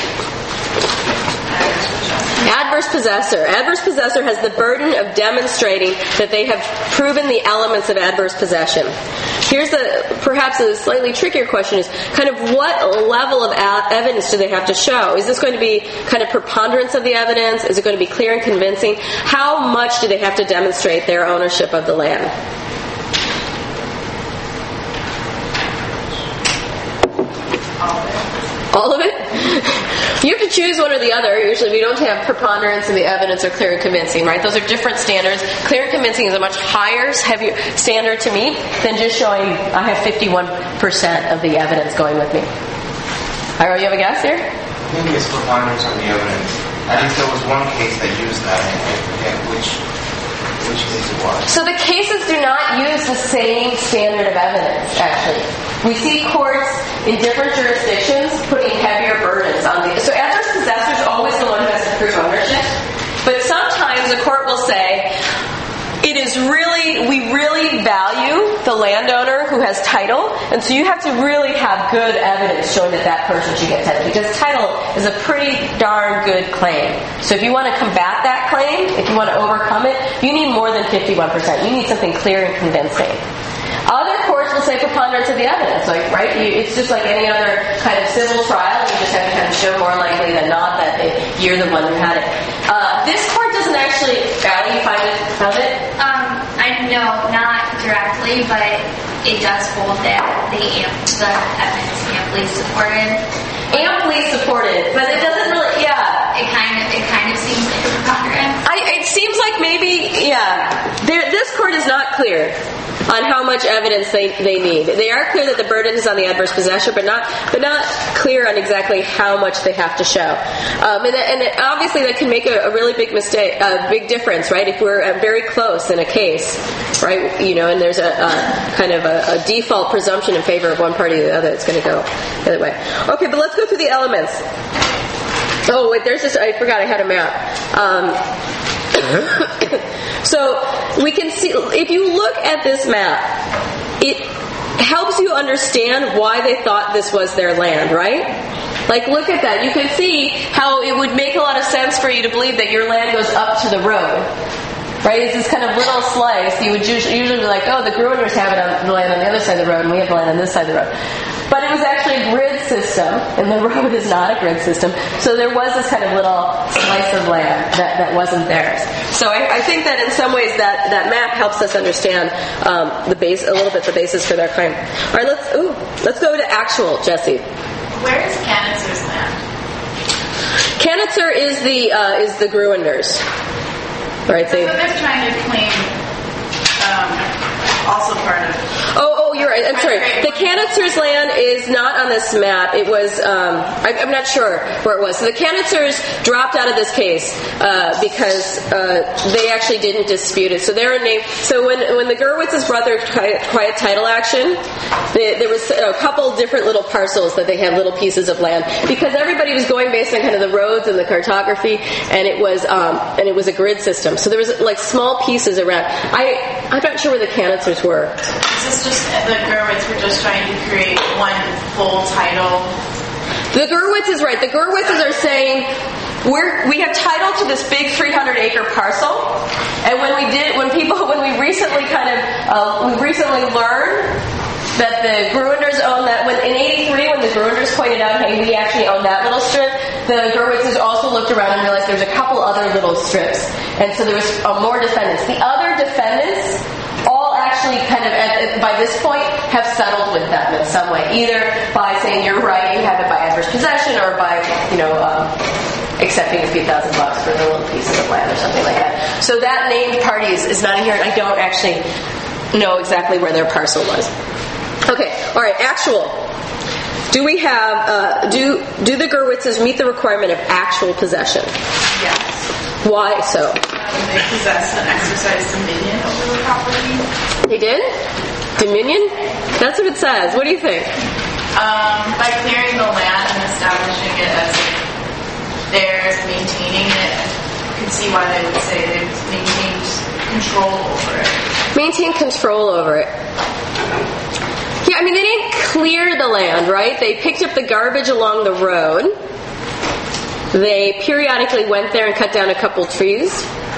Adverse possessor. Adverse possessor has the burden of demonstrating that they have proven the elements of adverse possession. Here's the perhaps a slightly trickier question: is kind of what level of evidence do they have to show? Is this going to be kind of preponderance of the evidence? Is it going to be clear and convincing? How much do they have to demonstrate their ownership of the land? All of it? You have to choose one or the other. Usually we don't have preponderance of the evidence or clear and convincing, right? Those are different standards. Clear and convincing is a much higher, heavier standard to me than just showing I have fifty-one percent of the evidence going with me. Ira, you have a guess here? I think it's preponderance of the evidence. I think there was one case that used that, and I forget which, which case it was. So the cases do not use the same standard of evidence, actually. We see courts in different jurisdictions putting heavier burdens on the... So adverse possessor is always the one who has to prove ownership. But sometimes the court will say, it is really, we really value the landowner who has title, and so you have to really have good evidence showing that that person should get title, because title is a pretty darn good claim. So if you want to combat that claim, if you want to overcome it, you need more than fifty-one percent. You need something clear and convincing. Other courts will say preponderance of the evidence, like, right? You, it's just like any other kind of civil trial. You just have to kind of show more likely than not that it, you're the one who had it. Uh, this court doesn't actually, Allie, you find it, found it? Um, I know, not directly, but it does hold that the, amp, the evidence amply supported. Amply supported, but it doesn't really, yeah. It kind of, it kind of seems like a preponderance. I, it seems like maybe, yeah. There, this court is not clear on how much evidence they, they need. They are clear that the burden is on the adverse possessor, but not but not clear on exactly how much they have to show. Um, and, and obviously that can make a, a really big mistake, a big difference, right? If we're uh, very close in a case, right? You know, and there's a, a kind of a, a default presumption in favor of one party or the other, it's going to go the other way. Okay, but let's go through the elements. Oh, wait, there's this, I forgot I had a map. Um, so we can see, if you look at this map, it helps you understand why they thought this was their land, right? Like, look at that. You can see how it would make a lot of sense for you to believe that your land goes up to the road. Right? It's this kind of little slice. You would usually, usually be like, oh, the Grueners have it on the land on the other side of the road, and we have the land on this side of the road. But it was actually a grid system, and the road is not a grid system. So there was this kind of little slice of land that, that wasn't theirs. So I, I think that in some ways that, that map helps us understand um, the base a little bit the basis for their claim. All right, let's ooh, let's go to actual, Jesse. Where is Canitzer's land? Canitzer is the uh, is the Gruenders. Right, That's they, what they're trying to claim. Um, also part of. Oh, oh, you're right. I'm sorry. The Canitzers' land is not on this map. It was, um, I, I'm not sure where it was. So the Canitzers dropped out of this case uh, because uh, they actually didn't dispute it. So they're a name. So when when the Gurwitzes brought their quiet, quiet title action, they, there was a couple different little parcels that they had little pieces of land because everybody was going based on kind of the roads and the cartography, and it was um, and it was a grid system. So there was like small pieces around. I I'm not sure where the Canitzers were. Is this just the Gurwitz were just trying to create one full title? The Gurwitz is right. The Gurwitzes are saying we're we have title to this big three hundred acre parcel, and when we did when people when we recently kind of uh, we recently learned that the Gruenders own that. When in eighty-three, when the Gruenders pointed out, hey, we actually own that little strip, the Gurwitzes also looked around and realized there's a couple other little strips, and so there was uh, more defendants. The other defendants all actually kind of at, by this point have settled with them in some way, either by saying you're right, you have it by adverse possession, or by you know um, accepting a few thousand bucks for the little pieces of land or something like that. So that named party is, is not in here, and I don't actually know exactly where their parcel was. Okay, all right, actual. Do we have, uh, do do the Gurwitzes meet the requirement of actual possession? Yes. Why so? They possess and exercise dominion over the property. They did? Dominion? That's what it says. What do you think? Um, by clearing the land and establishing it as theirs, maintaining it, you can see why they would say they've maintained control over it. Maintain control over it. Yeah, I mean, they didn't clear the land, right? They picked up the garbage along the road. They periodically went there and cut down a couple trees.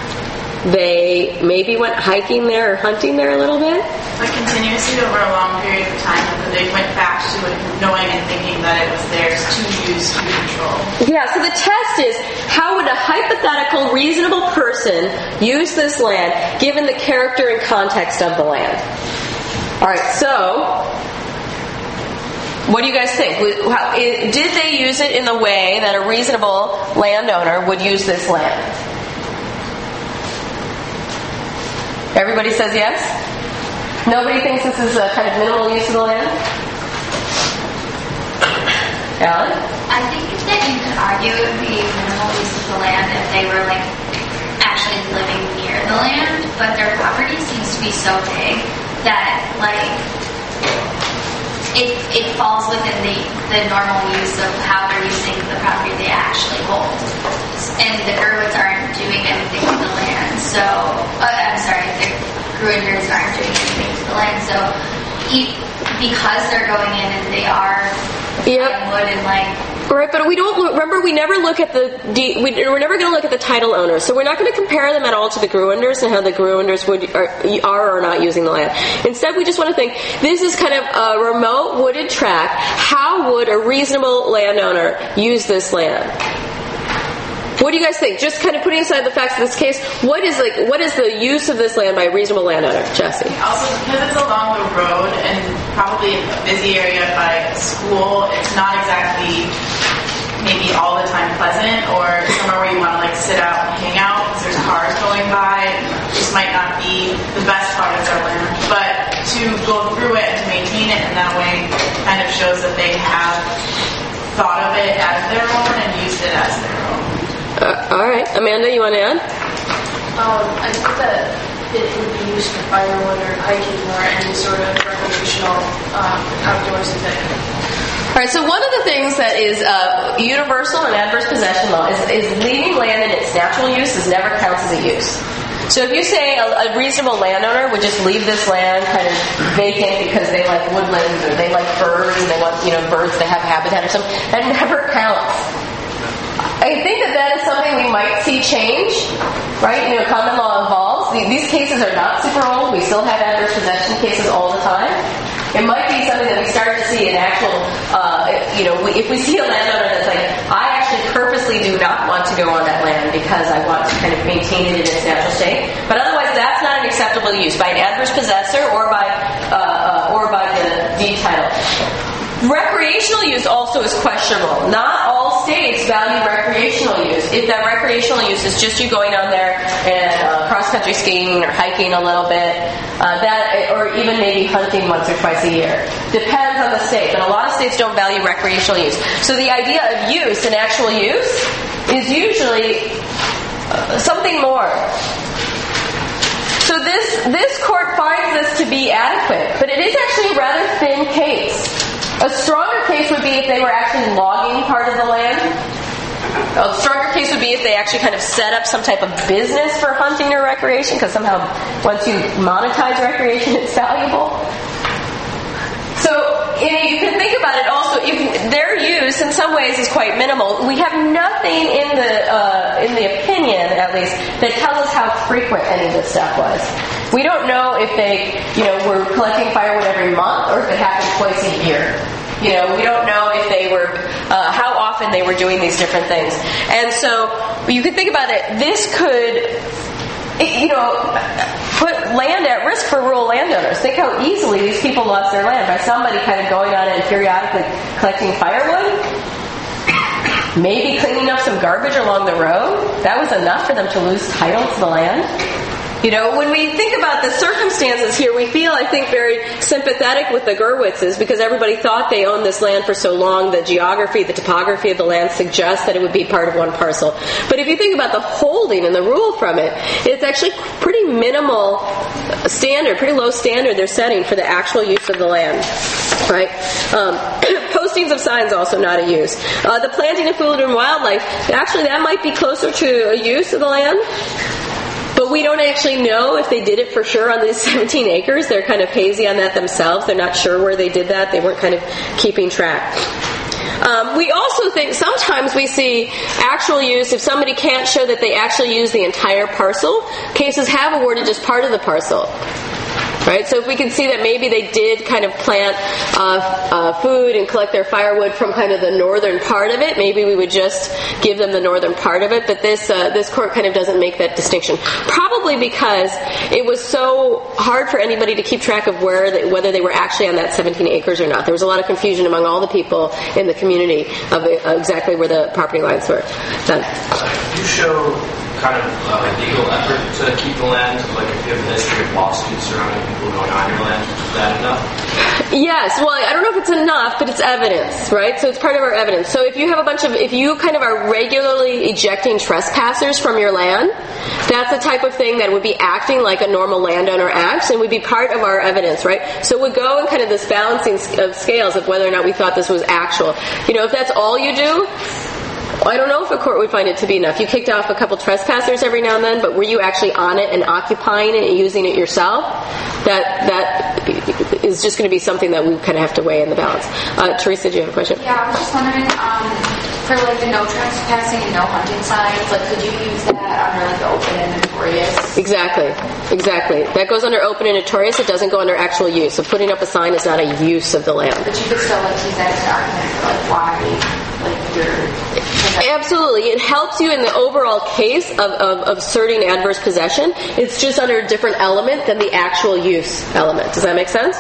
They maybe went hiking there or hunting there a little bit. But continuously over a long period of time, they went back to it knowing and thinking that it was theirs to use to control. Yeah, so the test is, how would a hypothetical, reasonable person use this land given the character and context of the land? All right, so what do you guys think? How, did they use it in the way that a reasonable landowner would use this land? Everybody says yes? Nobody thinks this is a kind of minimal use of the land? Alan? I think that you could argue it would be minimal use of the land if they were like actually living near the land, but their property seems to be so big that like it it falls within the, the normal use of how they're using the property they actually hold. And the Gurwitz aren't doing anything to the land, so uh, I'm sorry, the Gruenders aren't doing anything to the land, so e- because they're going in and they are yep. wood and like. Right, but we don't remember. We never look at the. We, we're never going to look at the title owners, so we're not going to compare them at all to the Gruenders and how the Gruenders would are, are or not using the land. Instead, we just want to think this is kind of a remote wooded tract. How would a reasonable landowner use this land? What do you guys think? Just kind of putting aside the facts of this case, what is like what is the use of this land by a reasonable landowner, Jesse? Also, because it's along the road and probably a busy area by school, it's not exactly maybe all the time pleasant, or somewhere where you want to like sit out and hang out because there's cars going by. This might not be the best part of their land, but to go through it and to maintain it in that way kind of shows that they have thought of it as their own and used it as their own. Uh, all right, Amanda, you want to add? Um, I think that it would be used for firewood or hiking or any sort of recreational um, outdoorsy thing. All right, so one of the things that is uh, universal in adverse possession law is, is leaving land in its natural use is never counts as a use. So if you say a, a reasonable landowner would just leave this land kind of vacant because they like woodlands or they like birds and they want you know birds that have habitat or something, that never counts. I think that that is something we might see change, right? You know, common law evolves. These cases are not super old. We still have adverse possession cases all the time. It might be something that we start to see an actual, uh, you know, we, if we see a landowner that's like, I actually purposely do not want to go on that land because I want to kind of maintain it in its natural state. But otherwise, that's not an acceptable use by an adverse possessor or by uh, uh, or by the deed title. Recreational use also is questionable. Not all states value recreational use. If that recreational use is just you going down there and uh, cross-country skiing or hiking a little bit, uh, that, or even maybe hunting once or twice a year. Depends on the state, but a lot of states don't value recreational use. So the idea of use and actual use is usually uh, something more. So this, this court finds this to be adequate, but it is actually a rather thin case. A stronger case would be if they were actually logging part of the land. A stronger case would be if they actually kind of set up some type of business for hunting or recreation, because somehow once you monetize recreation, it's valuable. So you can think about it also, if their use in some ways is quite minimal. We have nothing in the uh, in the opinion, at least, that tells us how frequent any of this stuff was. We don't know if they, you know, were collecting firewood every month or if it happened twice a year. You know, we don't know if they were, uh, how often they were doing these different things. And so you can think about it, this could, you know, put land at risk for rural landowners. Think how easily these people lost their land by somebody kind of going on and periodically collecting firewood. Maybe cleaning up some garbage along the road. That was enough for them to lose title to the land. You know, when we think about the circumstances here, we feel, I think, very sympathetic with the Gurwitzes because everybody thought they owned this land for so long. The geography, the topography of the land suggests that it would be part of one parcel. But if you think about the holding and the rule from it, it's actually pretty minimal standard, pretty low standard they're setting for the actual use of the land. Right? Um, postings of signs also not a use. Uh, the planting of food and wildlife, actually that might be closer to a use of the land. But we don't actually know if they did it for sure on these seventeen acres. They're kind of hazy on that themselves. They're not sure where they did that. They weren't kind of keeping track. Um, we also think sometimes we see actual use if somebody can't show that they actually use the entire parcel. Cases have awarded just part of the parcel. Right? So if we can see that maybe they did kind of plant uh, uh, food and collect their firewood from kind of the northern part of it, maybe we would just give them the northern part of it. But this uh, this court kind of doesn't make that distinction. Probably because it was so hard for anybody to keep track of where they, whether they were actually on that seventeen acres or not. There was a lot of confusion among all the people in the community of uh, exactly where the property lines were. Done. You show kind of uh, legal effort to keep the land, like if you have a history of lawsuits surrounding people going on your land, is that enough? Yes, well, I don't know if it's enough, but it's evidence, right? So it's part of our evidence. So if you have a bunch of, if you kind of are regularly ejecting trespassers from your land, that's the type of thing that would be acting like a normal landowner acts and would be part of our evidence, right? So it would go in kind of this balancing of scales of whether or not we thought this was actual. You know, if that's all you do, I don't know if a court would find it to be enough. You kicked off a couple trespassers every now and then, but were you actually on it and occupying it and using it yourself? That that is just going to be something that we kind of have to weigh in the balance. Uh, Teresa, do you have a question? Yeah, I was just wondering, um, for like the no trespassing and no hunting signs, like could you use that under like open and notorious? Exactly, exactly. That goes under open and notorious. It doesn't go under actual use. So putting up a sign is not a use of the land. But you could still like use that as an argument for like why, like you're. Absolutely. It helps you in the overall case of, of, of asserting adverse possession. It's just under a different element than the actual use element. Does that make sense?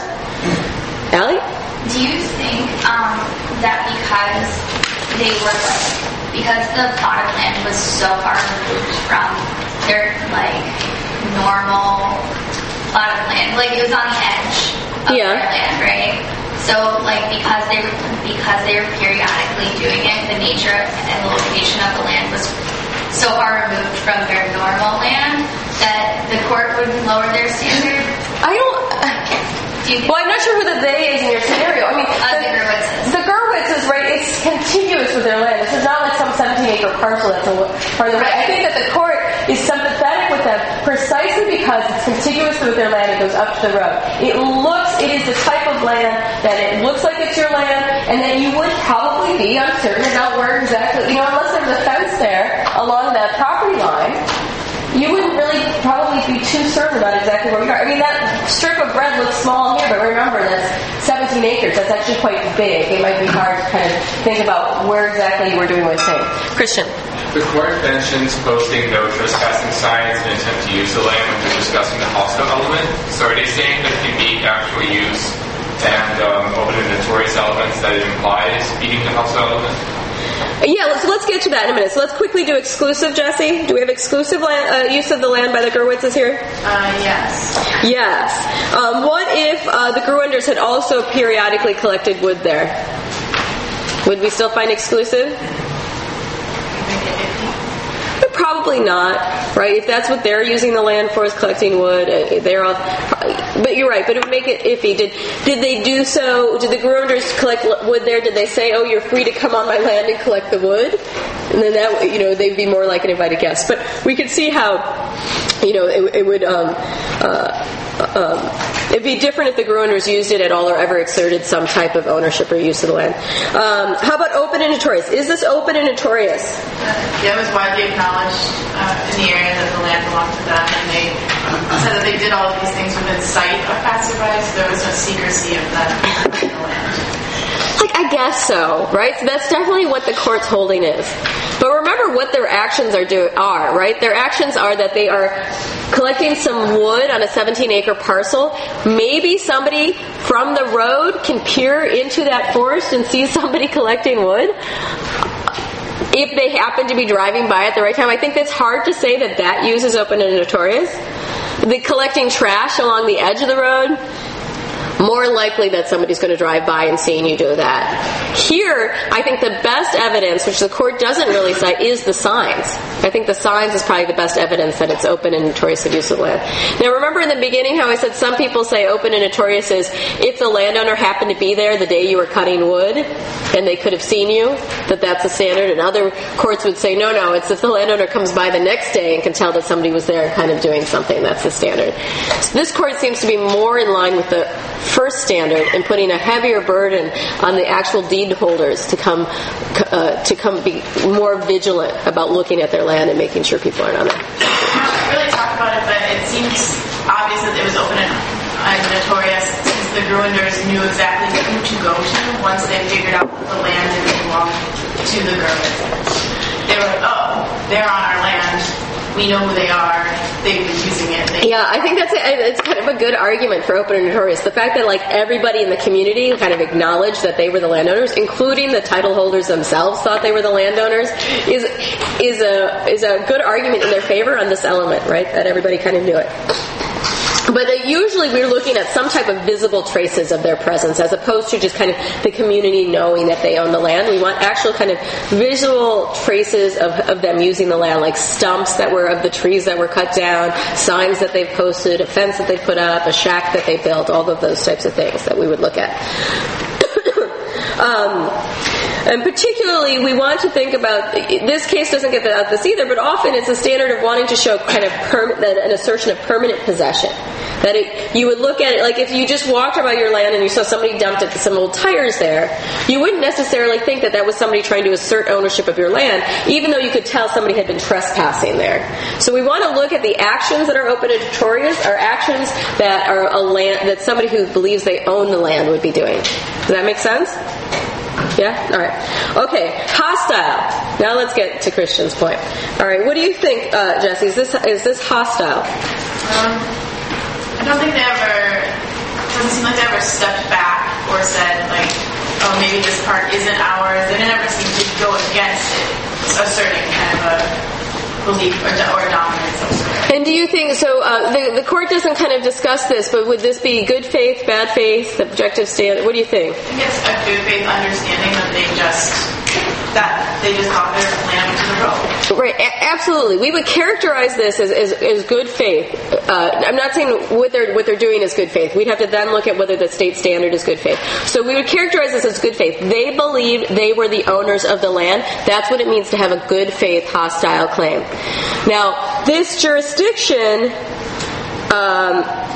Allie? Do you think um, that because they were like, because the plot of land was so far removed from their like normal plot of land, like it was on the edge of yeah. their land, right? So, like, because they were because they were periodically doing it, the nature and the location of the land was so far removed from their normal land that the court would lower their standard. I don't. Do you well, I'm not sure who the they is in your scenario. I mean, uh, the, the Gurwitzes. The Gurwitzes, right? It's contiguous with their land. This is not like some seventeen acre parcel that's a part of the way. I think that the court is sympathetic with them precisely because it's contiguous with their land. It goes up to the road. It looks. It is the type of land that it looks like it's your land, and that you would probably be uncertain about where exactly. You know, unless there's a fence there along that property line. You wouldn't really probably be too certain about exactly where you are. I mean, that strip of of bread looks small here, but remember that's seventeen acres. That's actually quite big. It might be hard to kind of think about where exactly we're doing what thing. Christian. The court mentions posting no trespassing signs in an attempt to use the land when they're discussing the hostile element. So are they saying that if you meet actual use and um, open and notorious elements, that it implies meeting the hostile element? Yeah, let's, let's get to that in a minute. So let's quickly do exclusive, Jesse. Do we have exclusive land, uh, use of the land by the Gerwitzes here? Uh, yes. Yes. Um, what if uh, the Gruenders had also periodically collected wood there? Would we still find exclusive? But probably not, right? If that's what they're using the land for, is collecting wood, uh, they're all. But you're right. But it would make it iffy. Did did they do so? Did the Gruenders collect wood there? Did they say, "Oh, you're free to come on my land and collect the wood"? And then that, you know, they'd be more like an invited guest. But we could see how, you know, it, it would. Um, uh, Um, it'd be different if the Gruenders used it at all or ever exerted some type of ownership or use of the land. Um, how about open and notorious? Is this open and notorious? Uh, yeah, it was widely acknowledged uh, in the area that the land belonged to them, and they said that they did all of these things within sight of passerbys. So there was no secrecy of them in the land. Like, I guess so, right? So that's definitely what the court's holding is. But remember what their actions are do are, right? Their actions are that they are collecting some wood on a seventeen acre parcel. Maybe somebody from the road can peer into that forest and see somebody collecting wood. If they happen to be driving by at the right time, I think it's hard to say that that use is open and notorious. The collecting trash along the edge of the road, more likely that somebody's going to drive by and seeing you do that. Here, I think the best evidence, which the court doesn't really cite, is the signs. I think the signs is probably the best evidence that it's open and notorious of use of land. Now remember in the beginning how I said some people say open and notorious is if the landowner happened to be there the day you were cutting wood and they could have seen you, that that's a standard, and other courts would say no, no, it's if the landowner comes by the next day and can tell that somebody was there kind of doing something, that's the standard. So this court seems to be more in line with the first standard and putting a heavier burden on the actual deed holders to come uh, to come be more vigilant about looking at their land and making sure people aren't on it. We haven't really talked about it, but it seems obvious that it was open and, and notorious since the Gruenders knew exactly who to go to once they figured out that the land didn't belong to the Gerwitzes. They were like, oh, they're on our land. We know who they are. They've been using it. They yeah, I think that's a, it's kind of a good argument for open and notorious. The fact that like everybody in the community kind of acknowledged that they were the landowners, including the title holders themselves thought they were the landowners, is is a is a good argument in their favor on this element, right? That everybody kind of knew it. But uh, usually we're looking at some type of visible traces of their presence as opposed to just kind of the community knowing that they own the land. We want actual kind of visual traces of, of them using the land, like stumps that were of the trees that were cut down, signs that they've posted, a fence that they put up, a shack that they built, all of those types of things that we would look at. um, And particularly, we want to think about, this case doesn't get at this either, but often it's a standard of wanting to show kind of perm, that an assertion of permanent possession. That it, you would look at it, like if you just walked about your land and you saw somebody dumped some old tires there, you wouldn't necessarily think that that was somebody trying to assert ownership of your land, even though you could tell somebody had been trespassing there. So we want to look at the actions that are open and notorious, are actions that are a land, that somebody who believes they own the land would be doing. Does that make sense? Yeah? All right. Okay. Hostile. Now let's get to Christian's point. All right. What do you think, uh, Jesse? Is this is this hostile? Um, I don't think they ever. It doesn't seem like they ever stepped back or said like, "Oh, maybe this part isn't ours." They never seem to go against it, asserting kind of a belief or, or dominance of sort. And do you think so? Uh, the the court doesn't kind of discuss this, but would this be good faith, bad faith, objective standard? What do you think? I think it's a good faith understanding that they just that they just got their land to the road. Right, a- absolutely. We would characterize this as, as, as good faith. Uh, I'm not saying what they're what they're doing is good faith. We'd have to then look at whether the state standard is good faith. So we would characterize this as good faith. They believed they were the owners of the land. That's what it means to have a good faith hostile claim. Now, this jurisdiction. Um,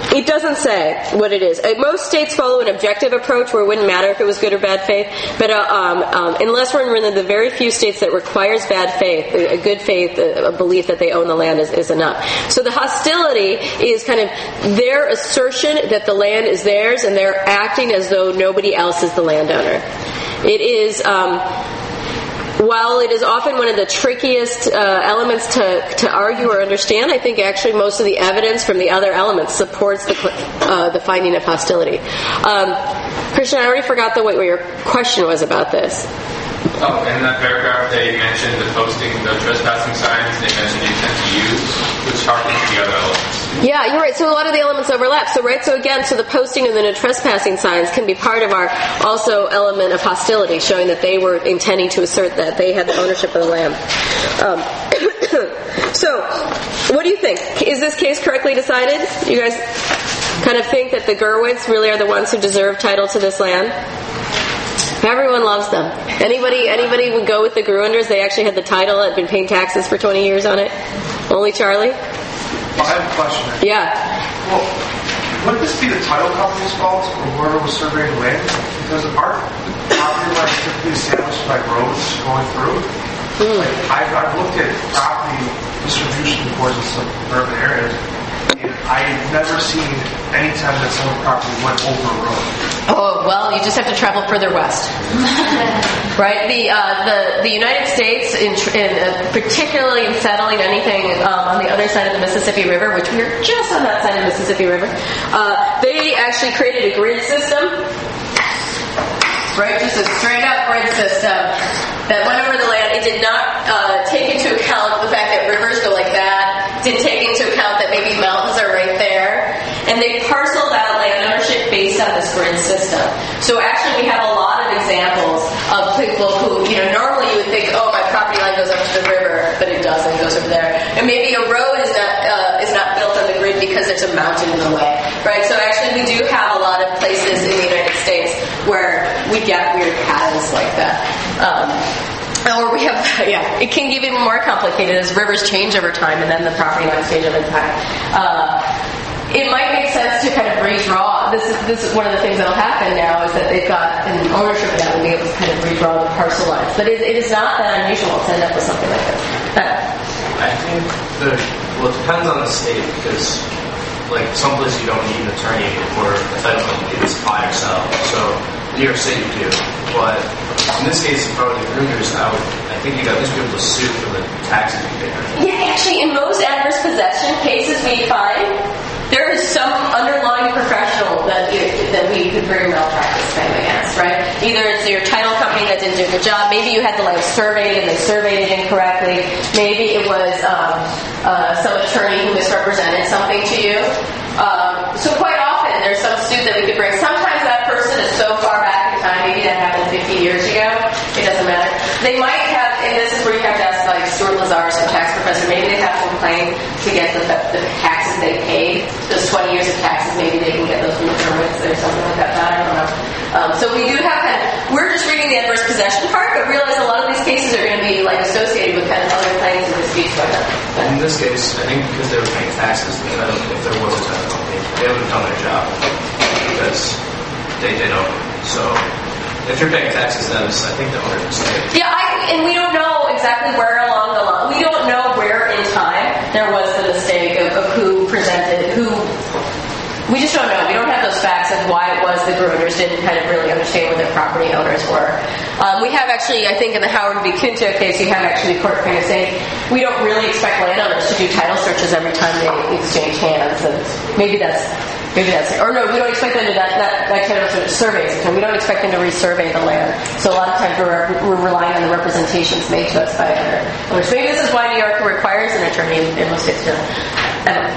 It doesn't say what it is. Uh, most states follow an objective approach where it wouldn't matter if it was good or bad faith, but uh, um, um, unless we're in one of the very few states that requires bad faith, a, a good faith, a, a belief that they own the land is, is enough. So the hostility is kind of their assertion that the land is theirs, and they're acting as though nobody else is the landowner. It is... Um, While it is often one of the trickiest uh, elements to, to argue or understand, I think actually most of the evidence from the other elements supports the uh, the finding of hostility. Um, Christian, I already forgot the what your question was about this. Oh, in that paragraph they mentioned the posting the trespassing signs, they mentioned the intent to use, which harkens to the other elements. Yeah, you're right. So a lot of the elements overlap. So right, so again, so the posting of the no trespassing signs can be part of our also element of hostility, showing that they were intending to assert that they had the ownership of the land. Um, so, what do you think? Is this case correctly decided? You guys kind of think that the Gurwitz really are the ones who deserve title to this land? Everyone loves them. Anybody anybody would go with the Gruenders? They actually had the title, had been paying taxes for twenty years on it. Only Charlie? Well, I have a question. Yeah. Well, wouldn't this be the title company's fault or whoever was surveying the land? Because our property line is typically established by roads going through. Mm. Like, I've, I've looked at property distribution boards in some urban areas, and I've never seen any time that some property went over a road. Oh, well, you just have to travel further west. Right? The uh, the the United States, in, in uh, particularly in settling anything um, on the other side of the Mississippi River, which we are just on that side of the Mississippi River, uh, they actually created a grid system. Right? Just a straight up grid system that went over the land. It did not uh, take into account the fact that rivers go like that. Didn't take into account that maybe mountains are right there. And they parceled out land ownership based on this grid system. So actually we have a lot of examples of people who, you know, normally you would think, oh, my property line goes up to the river, but it doesn't. It goes over there. And maybe a road is not uh, is not built on the grid because there's a mountain in the way. Right? So actually we do have a lot of places in the United States where we get weird patterns like that. Um, Or we have, yeah, it can get even more complicated as rivers change over time and then the property lines change over time. Uh, it might make sense to kind of redraw. This is this is one of the things that will happen now is that they've got an ownership of that will be able to kind of redraw the parcel lines. But it, it is not that unusual to end up with something like this. Uh, I think the, well, it depends on the state because, like, some places you don't need an attorney or a title company, it's buy or sell. So, New York City you do. But in this case, probably the Gruenders, I would, I think you'd at least be able to sue for the taxes you pay. Yeah, actually, in most adverse possession cases we find, there is some underlying professional that you, that we could bring a malpractice claim against, right? Either it's your title company that didn't do a good job, maybe you had the land surveyed and they surveyed it incorrectly, maybe it was um, uh, some attorney who misrepresented something to you. Um, so quite often, there's some suit that we could bring. Sometimes that person is so far back in time, maybe that happened fifty years ago, it doesn't matter. They might have, and this is where you have to ask like Stuart Lazar, some tax professor, maybe they have some claim to get the, the taxes they paid, those twenty years of taxes, maybe they can get those from the permits or something like that, I don't know. Um, so we do have kind of, we're just reading the adverse possession part, but realize a lot of these cases are going to be like associated with kind of other claims and disputes like that. In this case, I think because they were paying taxes, if there was a title company, they would have done their job because they did own it. So if you're paying taxes, then it's, I think the owner is safe. Yeah, I, and we don't know exactly where along the line. We don't know where in time there was the mistake of, of who presented, who. We just don't know. We don't have those facts of why it was the Gruenders didn't kind of really understand what their property owners were. Um, we have actually, I think in the Howard v. Kunto case, you have actually the court kind of saying, we don't really expect landowners to do title searches every time they exchange hands. And maybe that's, maybe that's it. Or no, we don't expect them to that, that, that kind of surveys. We don't expect them to resurvey the land. So a lot of times we're, we're relying on the representations made to us by other owners. Maybe this is why New York requires an attorney in, in most cases. Emma.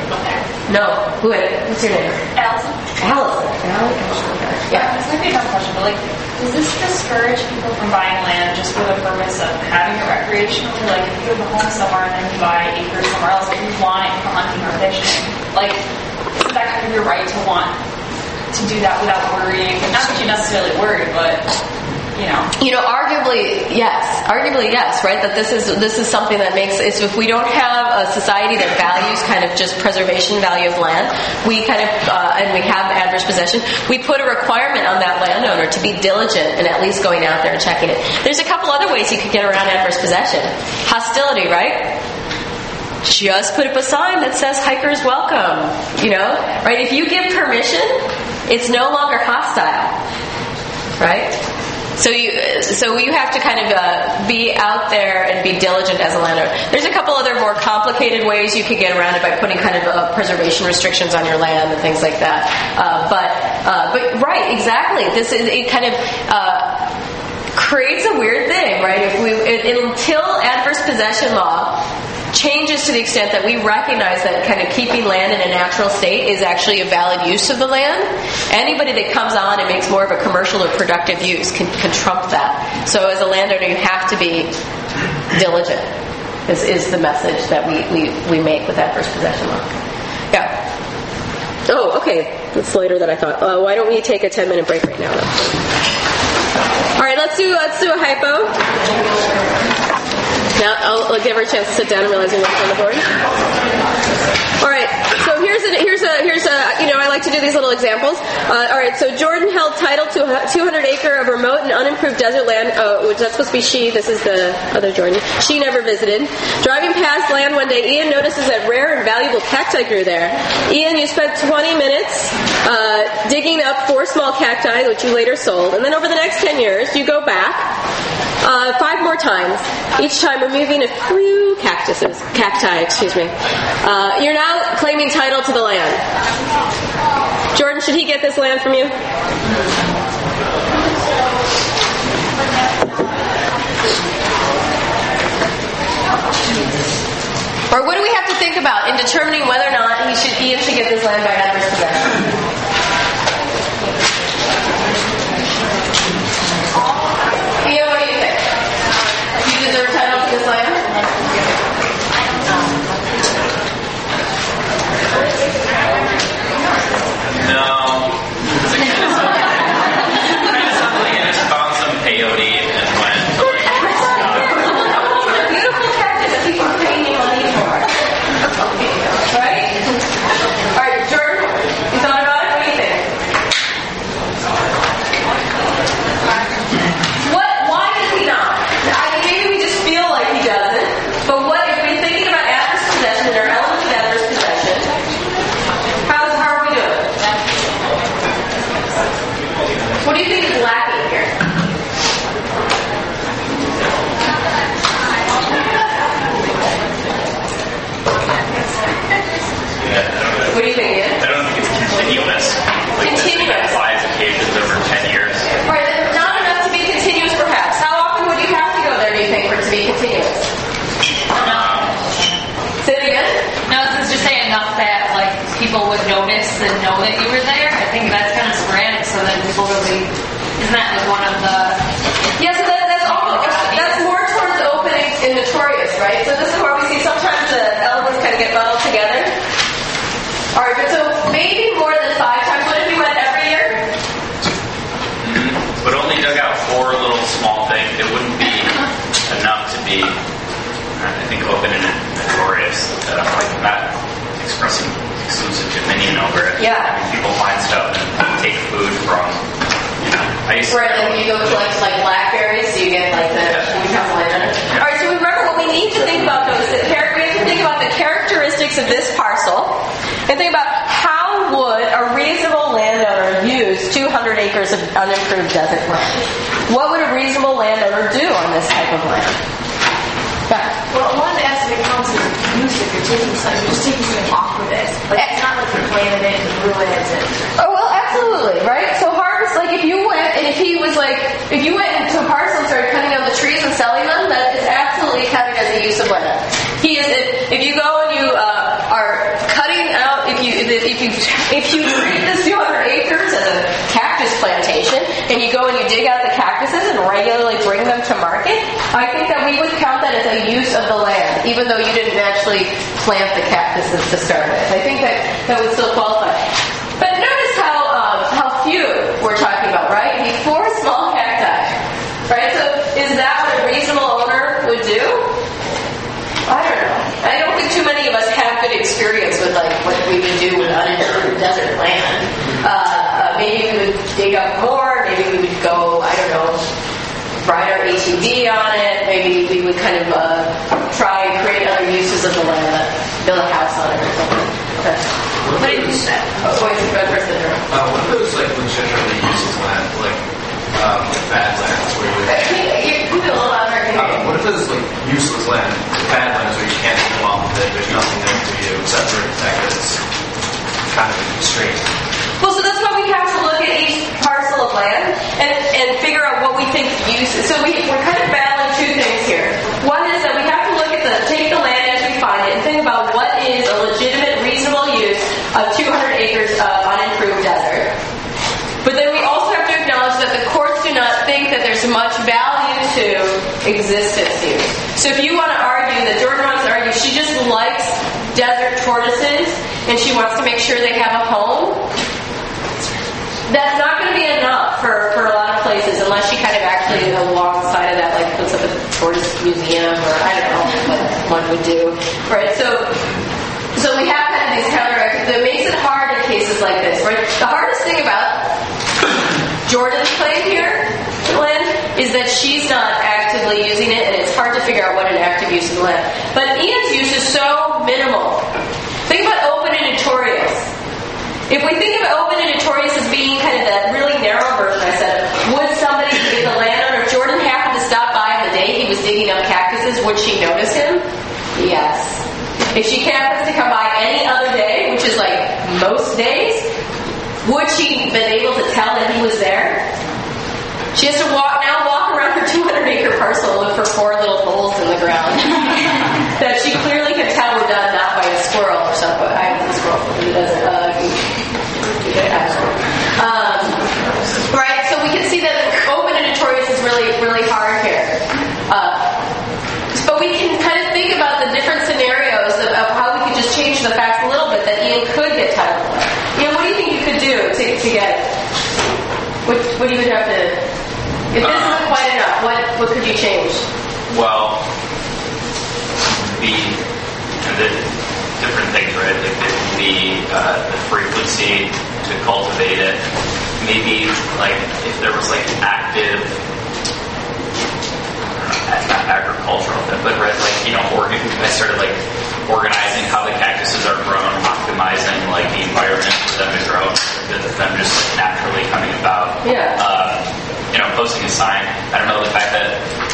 No. Who is it? What's your name? Allison. Allison. Allison. Yeah. This might be a dumb question, but like, does this discourage people from buying land just for the purpose of having it recreational? Like, if you have a home somewhere and then you buy acres somewhere else, but you want it for hunting or fishing, like, isn't that kind of your right to want to do that without worrying? Not that you necessarily worry, but you know. You know, arguably, yes. Arguably, yes, right? That this is this is something that makes, is if we don't have a society that values kind of just preservation value of land, we kind of, uh, and we have adverse possession, we put a requirement on that landowner to be diligent in at least going out there and checking it. There's a couple other ways you could get around adverse possession. Hostility, right? Just put up a sign that says hikers welcome, you know, right? If you give permission, it's no longer hostile, right? So you, so you have to kind of uh, be out there and be diligent as a landowner. There's a couple other more complicated ways you could get around it by putting kind of uh, preservation restrictions on your land and things like that. Uh, but, uh, but right, exactly. This is it. Kind of. Uh, creates a weird thing, right? If we it, it, until adverse possession law changes to the extent that we recognize that kind of keeping land in a natural state is actually a valid use of the land, anybody that comes on and makes more of a commercial or productive use can, can trump that. So as a landowner, you have to be diligent, is, is the message that we, we, we make with adverse possession law. Yeah. Oh, okay. It's later than I thought. Uh, why don't we take a ten minute break right now? All right, let's do let's do a hypo. Now I'll, I'll give her a chance to sit down and realize we what's on the board. All right, so here's a here's a here's a you know I like to do these little examples. Uh, all right, so Jordan held title to a two hundred acre of remote and unimproved desert land, uh, which that's supposed to be she. This is the other Jordan. She never visited. Driving past land one day, Ian notices that rare and valuable cacti grew there. Ian, you spent twenty minutes uh, digging up four small cacti, which you later sold, and then over the next ten years, you go back uh, five more times, each time removing a few cactuses, cacti, excuse me. Uh, you're now claiming title to the land. Jordan, should he get this land from you? Or what do we have to think about in determining whether or not he should, Ian should get this land by adverse possession? Ian, what do you think? Do you deserve title to this land? No. It's kind of something, kind of something I just found some peyote and went to like, beautiful cactus that people are paying you money for. Right? Alright, Jordan, you thought about it? What do you think? What? Why does he not? I mean, maybe we just feel like he doesn't, but what if we're thinking about adverse possession and our elements of adverse possession? How's, how are we doing? What do you think is lacking here? What do you think, Ian? I don't think it's continuous. Like Continuous. This five occasions over ten years. Right, not enough to be continuous perhaps. How often would you have to go there, do you think, for it to be continuous? No. Say it again? No, this is just saying enough that like people would notice and know that you were there. I think that's kind of sporadic, so that people really isn't that like one of the Yeah, so that, that's all, that's more towards open and notorious, right? So this is where we see sometimes the elements kind of get bundled together. Alright, but so maybe more than five times. What if you went every year? Mm-hmm. But only dug out four little small things. It wouldn't be enough to be, I think, open and notorious. Uh, like not expressing exclusive dominion over it. Yeah. I mean, people find stuff and take food from, you know, I used to Right, and you go collect like blackberries, so you get like the you become landowner. Alright, so remember what we need to think about though is that char- we have to think about the characteristics of this parcel and think about how would a reasonable landowner use two hundred acres of unimproved desert land. What would a reasonable landowner do on this type of land? Yeah. Well, one aspect comes with use if you're taking something, you're just taking something off of it. Like, it's not like you're planting it and ruin it. And, Oh, well, absolutely, right? So harvest, like if you went, and if he was like, if you went into a parcel and started cutting down the trees and selling them, that is absolutely counted as a use of land. He is, if, if you go and you uh, are cutting out, if you if you if you treat this two hundred acres as a cactus plantation, and you go and you dig out the cactuses and regularly bring them to market, I think that we would count that as a use of the land, even though you didn't actually plant the cactuses to start with. I think that that would still qualify. But notice how um, how few we're talking about, right? I mean, four small cacti. land. Uh, uh, maybe we would dig up more. Maybe we would go, I don't know, ride our A T V on it. Maybe we would kind of uh, try and create other uses of the land, build a house on it or something. Okay. What did you say? Oh, wait, go first, then. Uh, what if it was like legitimately uses land, like um, like bad lands where you? You move it a little louder. Uh, what if it was like useless land, bad lands where you can't go on with it? There's nothing there for you except for the fact that it's kind of strange. Well, so that's why we have to look at each parcel of land and, and figure out what we think use is. So we, we're kind of battling two things here. One is that we have to look at the, take the land as we find it and think about what is a legitimate, reasonable use of two hundred acres of unimproved desert. But then we also have to acknowledge that the courts do not think that there's much value to existence use. So if you want to argue, that Jordan wants to argue, she just likes desert tortoises and she wants to make sure they have a home, that's not going to be enough for, for a lot of places unless she kind of actually alongside of that like puts up a tortoise museum or I don't know what one would do. Right? So so we have kind of these counteractions that makes it hard in cases like this. Right? The hardest thing about Jordan's claim here, Lynn, is that she's not actively using it and it's hard to figure out what an active use of the land. But Ian's use is so minimal. Think about open and notorious. If we think of open and notorious as being kind of that really narrow version I said, would somebody, if the landowner, if Jordan happened to stop by on the day he was digging up cactuses, would she notice him? Yes. If she happens to come by any other day, which is like most days, would she been able to tell that he was there? She has to walk now walk around her two hundred acre parcel and look for four little holes in the ground that she clearly can tell were done not by a squirrel or something. I have a squirrel, but it doesn't. Uh, um, right, so we can see that open and notorious is really, really hard here. Uh, but we can kind of think about the different scenarios of, of how we could just change the facts a little bit that Ian could get title. Ian, what do you think you could do to, to get it? What, what do you would have to... If this uh, isn't quite enough, what, what could you change? Well, the, the different things, right? Like the, the, uh, the frequency to cultivate it. Maybe like if there was like active, not agricultural, but right, like you know, organ. I started like organizing how the cactuses are grown, optimizing like the environment for them to grow, them just like naturally coming about. Yeah. Uh, you know, posting a sign. I don't know the fact that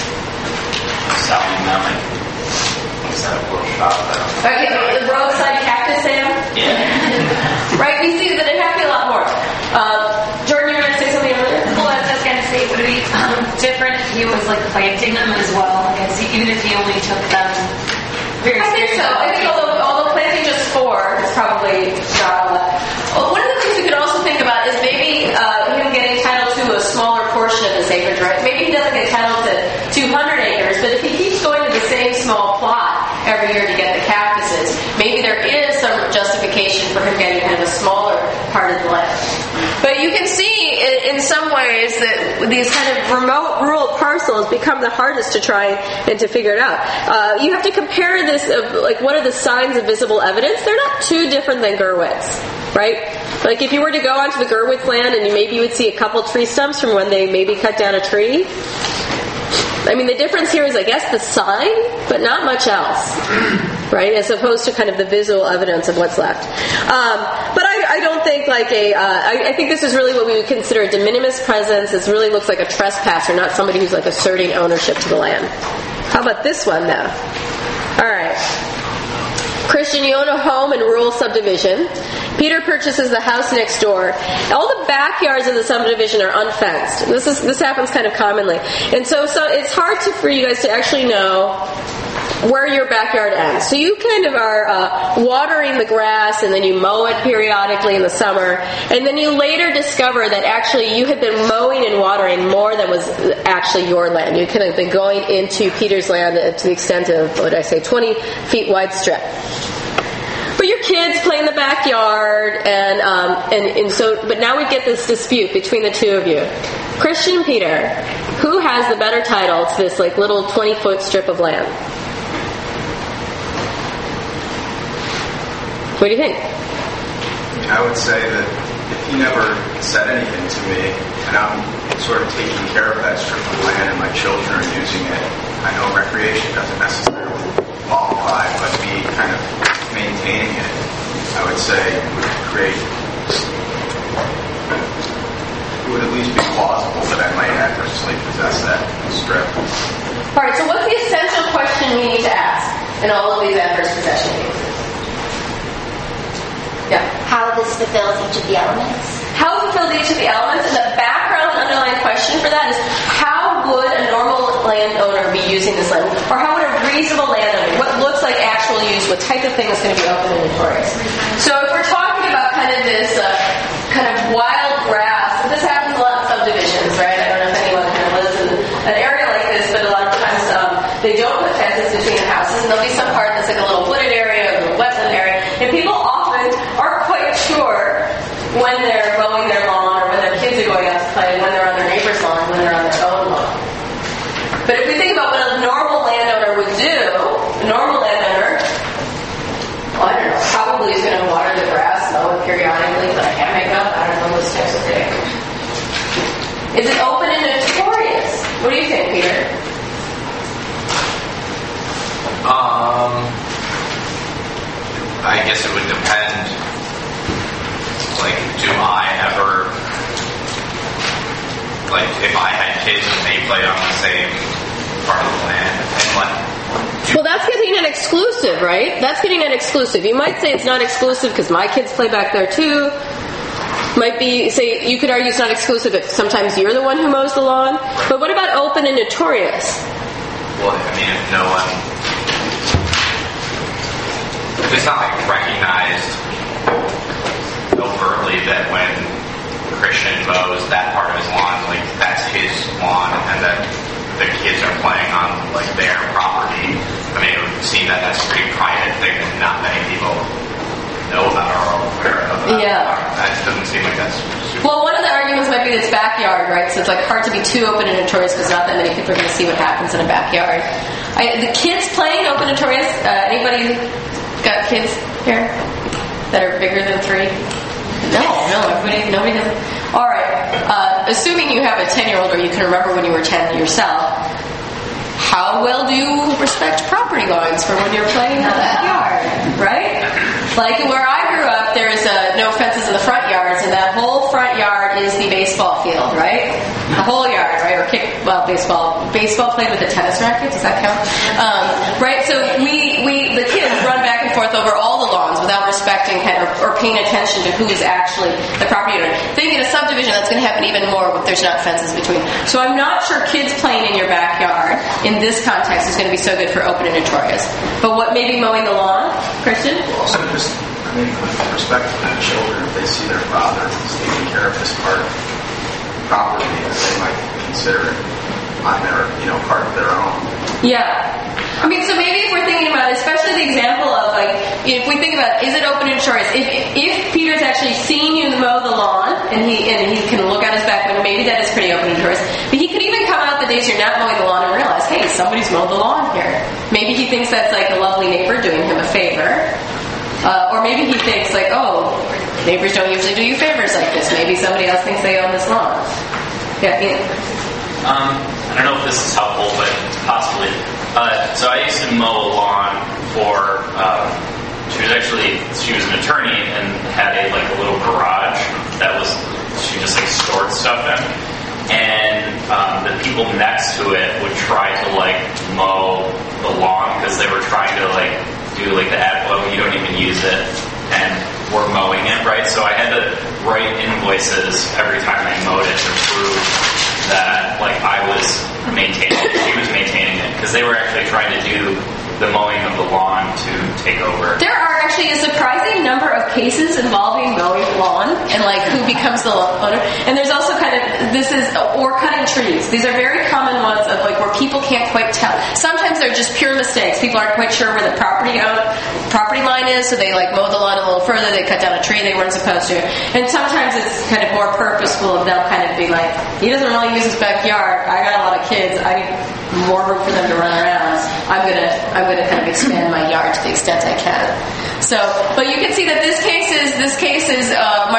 selling them like. Set up a little shop. Okay, the roadside cactus Sam? Yeah. Right, we see that it has to be a lot more. Um, Jordan, you were going to say something earlier? Well, I was just going to say, would it be um, different if he was like planting them as well? I guess even if he only took them very I think so. I think although, although planting just four is probably not a lot. Well, one of the things we could also think about is maybe uh, him getting title to a smaller portion of this acreage, right? Maybe he doesn't get title to two hundred acres, but if he keeps going to the same small plot every year to get the cactuses, maybe there is some justification for him getting kind of a smaller part of the land. But you can see in, in some ways that these kind of remote rural parcels become the hardest to try and to figure it out. Uh, you have to compare this of like what are the signs of visible evidence? They're not too different than Gurwitz, right? Like if you were to go onto the Gurwitz land and you maybe you would see a couple tree stumps from when they maybe cut down a tree. I mean, the difference here is, I guess, the sign, but not much else, right? As opposed to kind of the visual evidence of what's left. Um, but I, I don't think like a, uh, I, I think this is really what we would consider a de minimis presence. It really looks like a trespasser, not somebody who's like asserting ownership to the land. How about this one, though? All right. Christian, you own a home in rural subdivision. Peter purchases the house next door. All the backyards of the subdivision are unfenced. This is this happens kind of commonly, and so so it's hard to, for you guys to actually know where your backyard ends. So you kind of are uh, watering the grass, and then you mow it periodically in the summer, and then you later discover that actually you had been mowing and watering more than was actually your land. You could have been going into Peter's land to the extent of, what did I say, twenty feet wide strip. But your kids play in the backyard, and um, and and so. But now we get this dispute between the two of you, Christian and Peter. Who has the better title to this like little twenty foot strip of land? What do you think? I would say that he never said anything to me, and I'm sort of taking care of that strip of land, and my children are using it. I know recreation doesn't necessarily qualify, but me kind of maintaining it, I would say, would create, it would at least be plausible that I might adversely possess that strip. All right, so what's the essential question we need to ask in all of these adverse possession cases? Yeah. How this fulfills each of the elements? How it fulfills each of the elements, and the background underlying question for that is how would a normal landowner be using this land? Or how would a reasonable landowner, what looks like actual use, what type of thing is going to be open and notorious? So if we're talking about kind of this uh, kind of wild grass, this happens a lot in subdivisions, right? I don't know if anyone kind of lives in an area like this, but a lot of times um, they don't put fences between the houses, and there'll be some part that's like a little wooded area, a little wetland area, and people often aren't quite sure when they're mowing their lawn or when their kids are going out to play, when they're on their neighbor's lawn, when they're on their own lawn. But if we think about what a normal landowner would do, a normal landowner, well, I don't know, probably is going to water the grass, mow it periodically, put a hammock up, I don't know, those types of things. Is it open and notorious? What do you think, Peter? Um, I guess it would depend. Like, do I ever, like, if I had kids and they played on the same part of the land, and like, well, that's getting an exclusive, right? That's getting an exclusive. You might say it's not exclusive because my kids play back there too. Might be, say, you could argue it's not exclusive if sometimes you're the one who mows the lawn. But what about open and notorious? well, I mean, if no one, if it's not like recognized overtly that when Christian mows that part of his lawn, like that's his lawn, and that the kids are playing on like their property. I mean, it would seem that that's a pretty private thing that not many people know about or are aware of. Yeah. That doesn't seem like that's super. Well, one of the arguments might be that it's backyard, right? So it's like hard to be too open and notorious because not that many people are going to see what happens in a backyard. I, the kids playing open and notorious. Uh, anybody got kids here that are bigger than three? No, no, everybody, nobody does. All right. Uh, assuming you have a ten-year-old or you can remember when you were ten yourself, how well do you respect property lines for when you're playing in the backyard, right? Like where I grew up, there's uh, no fences in the front yards, and that whole front yard is the baseball field, right? The whole yard, right? Or kick, well, baseball, baseball played with a tennis racket. Does that count? Um, right. So we, we, the kids run back and forth over all the lawns without respecting kind of, or paying attention to who is actually the property owner. Think in a subdivision, that's going to happen even more if there's not fences between. So I'm not sure kids playing in your backyard in this context is going to be so good for open and notorious. But what, maybe mowing the lawn, Christian? Also, just, I mean, with respect to the children, if they see their father taking care of this part of property, they might consider it on their, you know, part of their own. Yeah. I mean, so maybe if we're thinking about, especially the example of, like, if we think about, is it open and notorious? If, if Peter's actually seen you mow the lawn, and he and he can look out his back window, maybe that is pretty open and notorious. But he could even come out the days you're not mowing the lawn and realize, hey, somebody's mowed the lawn here. Maybe he thinks that's like a lovely neighbor doing him a favor. Uh, or maybe he thinks, like, oh, neighbors don't usually do you favors like this. Maybe somebody else thinks they own this lawn. Yeah, Ian. Um, I don't know if this is helpful, but possibly. Uh, so I used to mow a lawn for, um, she was actually, she was an attorney and had a, like, a little garage that was, she just, like, stored stuff in. And um, the people next to it would try to, like, mow the lawn because they were trying to, like, do, like, the ad, well, you don't even use it, and we're mowing it, right? So I had to write invoices every time I mowed it to prove that, like, I was maintaining it, she was maintaining it, because they were actually trying to do the mowing of the lawn to take over. There are actually a surprising number of cases involving mowing lawn and, like, who becomes the owner. And there's also kind of, this is, or cutting trees. These are very common ones of, like, where people can't quite tell. Sometimes they're just pure mistakes. People aren't quite sure where the property own, property line is, so they, like, mow the lawn a little further, they cut down a tree they weren't supposed to. And sometimes it's kind of more purposeful of them kind of being like, he doesn't really use his backyard, I got a lot of kids, I need more room for them to run around. I'm gonna, I'm gonna kind of expand my yard to the extent I can. So, but you can see that this case is, this case is uh, much closer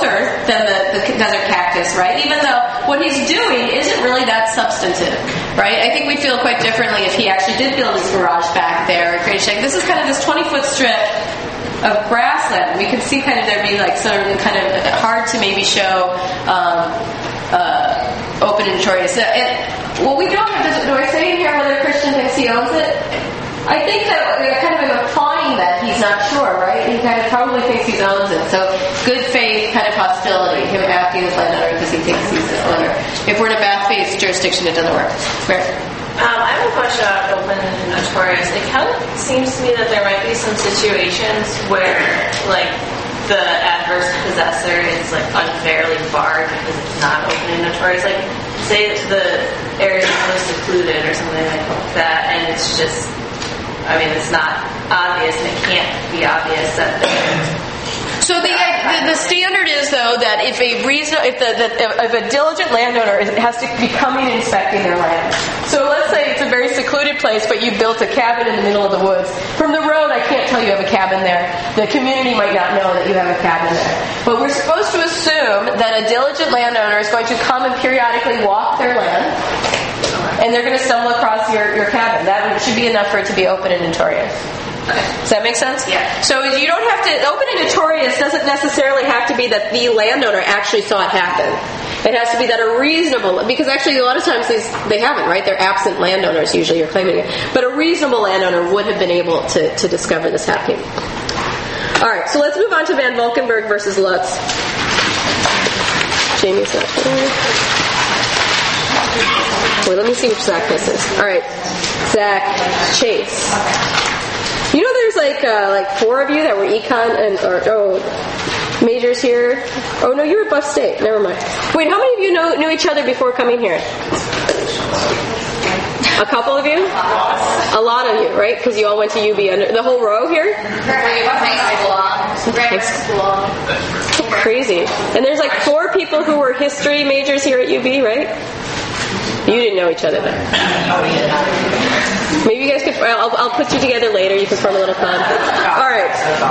closer than the, the desert cactus, right? Even though what he's doing isn't really that substantive, right? I think we feel quite differently if he actually did build his garage back there or create a shed. This is kind of this twenty-foot strip of grassland. We could see kind of there be like certain kind of hard to maybe show um, uh, open and notorious. And, well, we don't have to, do I say in here whether Christian thinks he owns it? I think that we're kind of implying that he's not sure, right? He kind of probably thinks he owns it. So good faith kind of hostility, him asking his landowner because he thinks he's his owner. If we're in a bad faith jurisdiction, it doesn't work. Where? Um, I have a question about open and notorious. It kind of seems to me that there might be some situations where, like, the adverse possessor is, like, unfairly barred because it's not open and notorious. Like, say that the area is so secluded or something like that, and it's just, I mean, it's not obvious, and it can't be obvious that there's... So the, the the standard is though that if a reason if the, the if a diligent landowner has to be coming and inspecting their land. So let's say it's a very secluded place, but you built a cabin in the middle of the woods. From the road, I can't tell you have a cabin there. The community might not know that you have a cabin there. But we're supposed to assume that a diligent landowner is going to come and periodically walk their land, and they're going to stumble across your, your cabin. That should be enough for it to be open and notorious. Does that make sense? Yeah. So you don't have to, open and notorious doesn't necessarily have to be that the landowner actually saw it happen. It has to be that a reasonable, because actually a lot of times these, they haven't, right? They're absent landowners usually you're claiming it. But a reasonable landowner would have been able to, to discover this happening. Alright, so let's move on to Van Valkenburg versus Lutz. Jamie's not there. Wait, let me see which Zach this is. Alright, Zach Chase. You know, there's like uh, like four of you that were econ and or oh majors here. Oh no, you were Buff State. Never mind. Wait, how many of you know, knew each other before coming here? A couple of you? A lot of you, right? Because you all went to U B under the whole row here. Crazy. And there's like four people who were history majors here at U B, right? You didn't know each other then. Maybe you guys could. I'll, I'll put you together later. You can form a little fun. All right.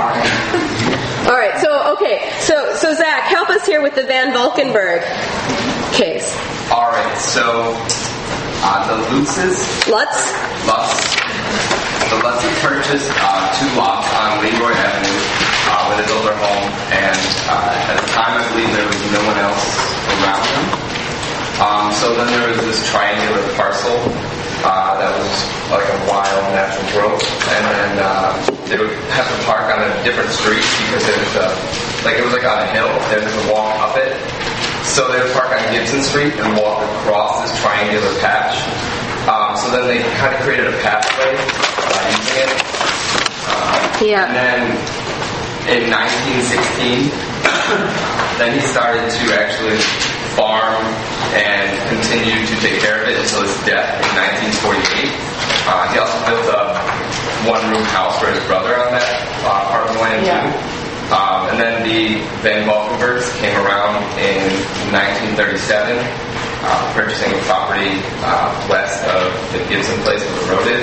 All right. So okay. So so Zach, help us here with the Van Valkenburg case. All right. So uh, the Lutzes. Lutz. Lutz. The Lutzes purchased uh, two lots on Leroy Avenue uh, where they built their home, and uh, at the time, I believe there was no one else around them. Um, so then there was this triangular parcel uh, that was like a wild natural growth, and then uh, they would have to park on a different street because it was uh, like it was like on a hill. They had to walk up it. So they would park on Gibson Street and walk across this triangular patch. Um, so then they kind of created a pathway uh, using it. Uh, yeah. And then in nineteen sixteen, then he started to actually farm and continued to take care of it until his death in nineteen forty-eight. Uh, he also built a one-room house for his brother on that uh, part of the land yeah. too. Um, and then the Van Valkenburgs came around in nineteen thirty-seven, uh, purchasing a property uh, west of the Gibson place where the road is.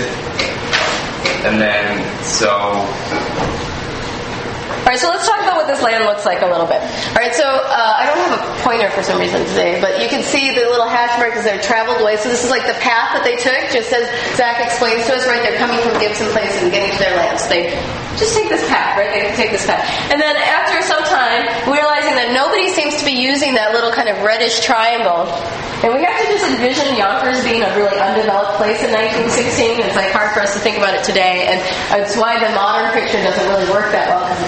And then, so... Alright, so let's talk about what this land looks like a little bit. Alright, so uh, I don't have a pointer for some reason today, but you can see the little hash marks as they're traveled away. So this is like the path that they took, just as Zach explains to us, right? They're coming from Gibson Place and getting to their land. So they just take this path, right? They take this path. And then after some time, realizing that nobody seems to be using that little kind of reddish triangle. And we have to just envision Yonkers being a really undeveloped place in nineteen sixteen. It's like hard for us to think about it today. And it's why the modern picture doesn't really work that well, because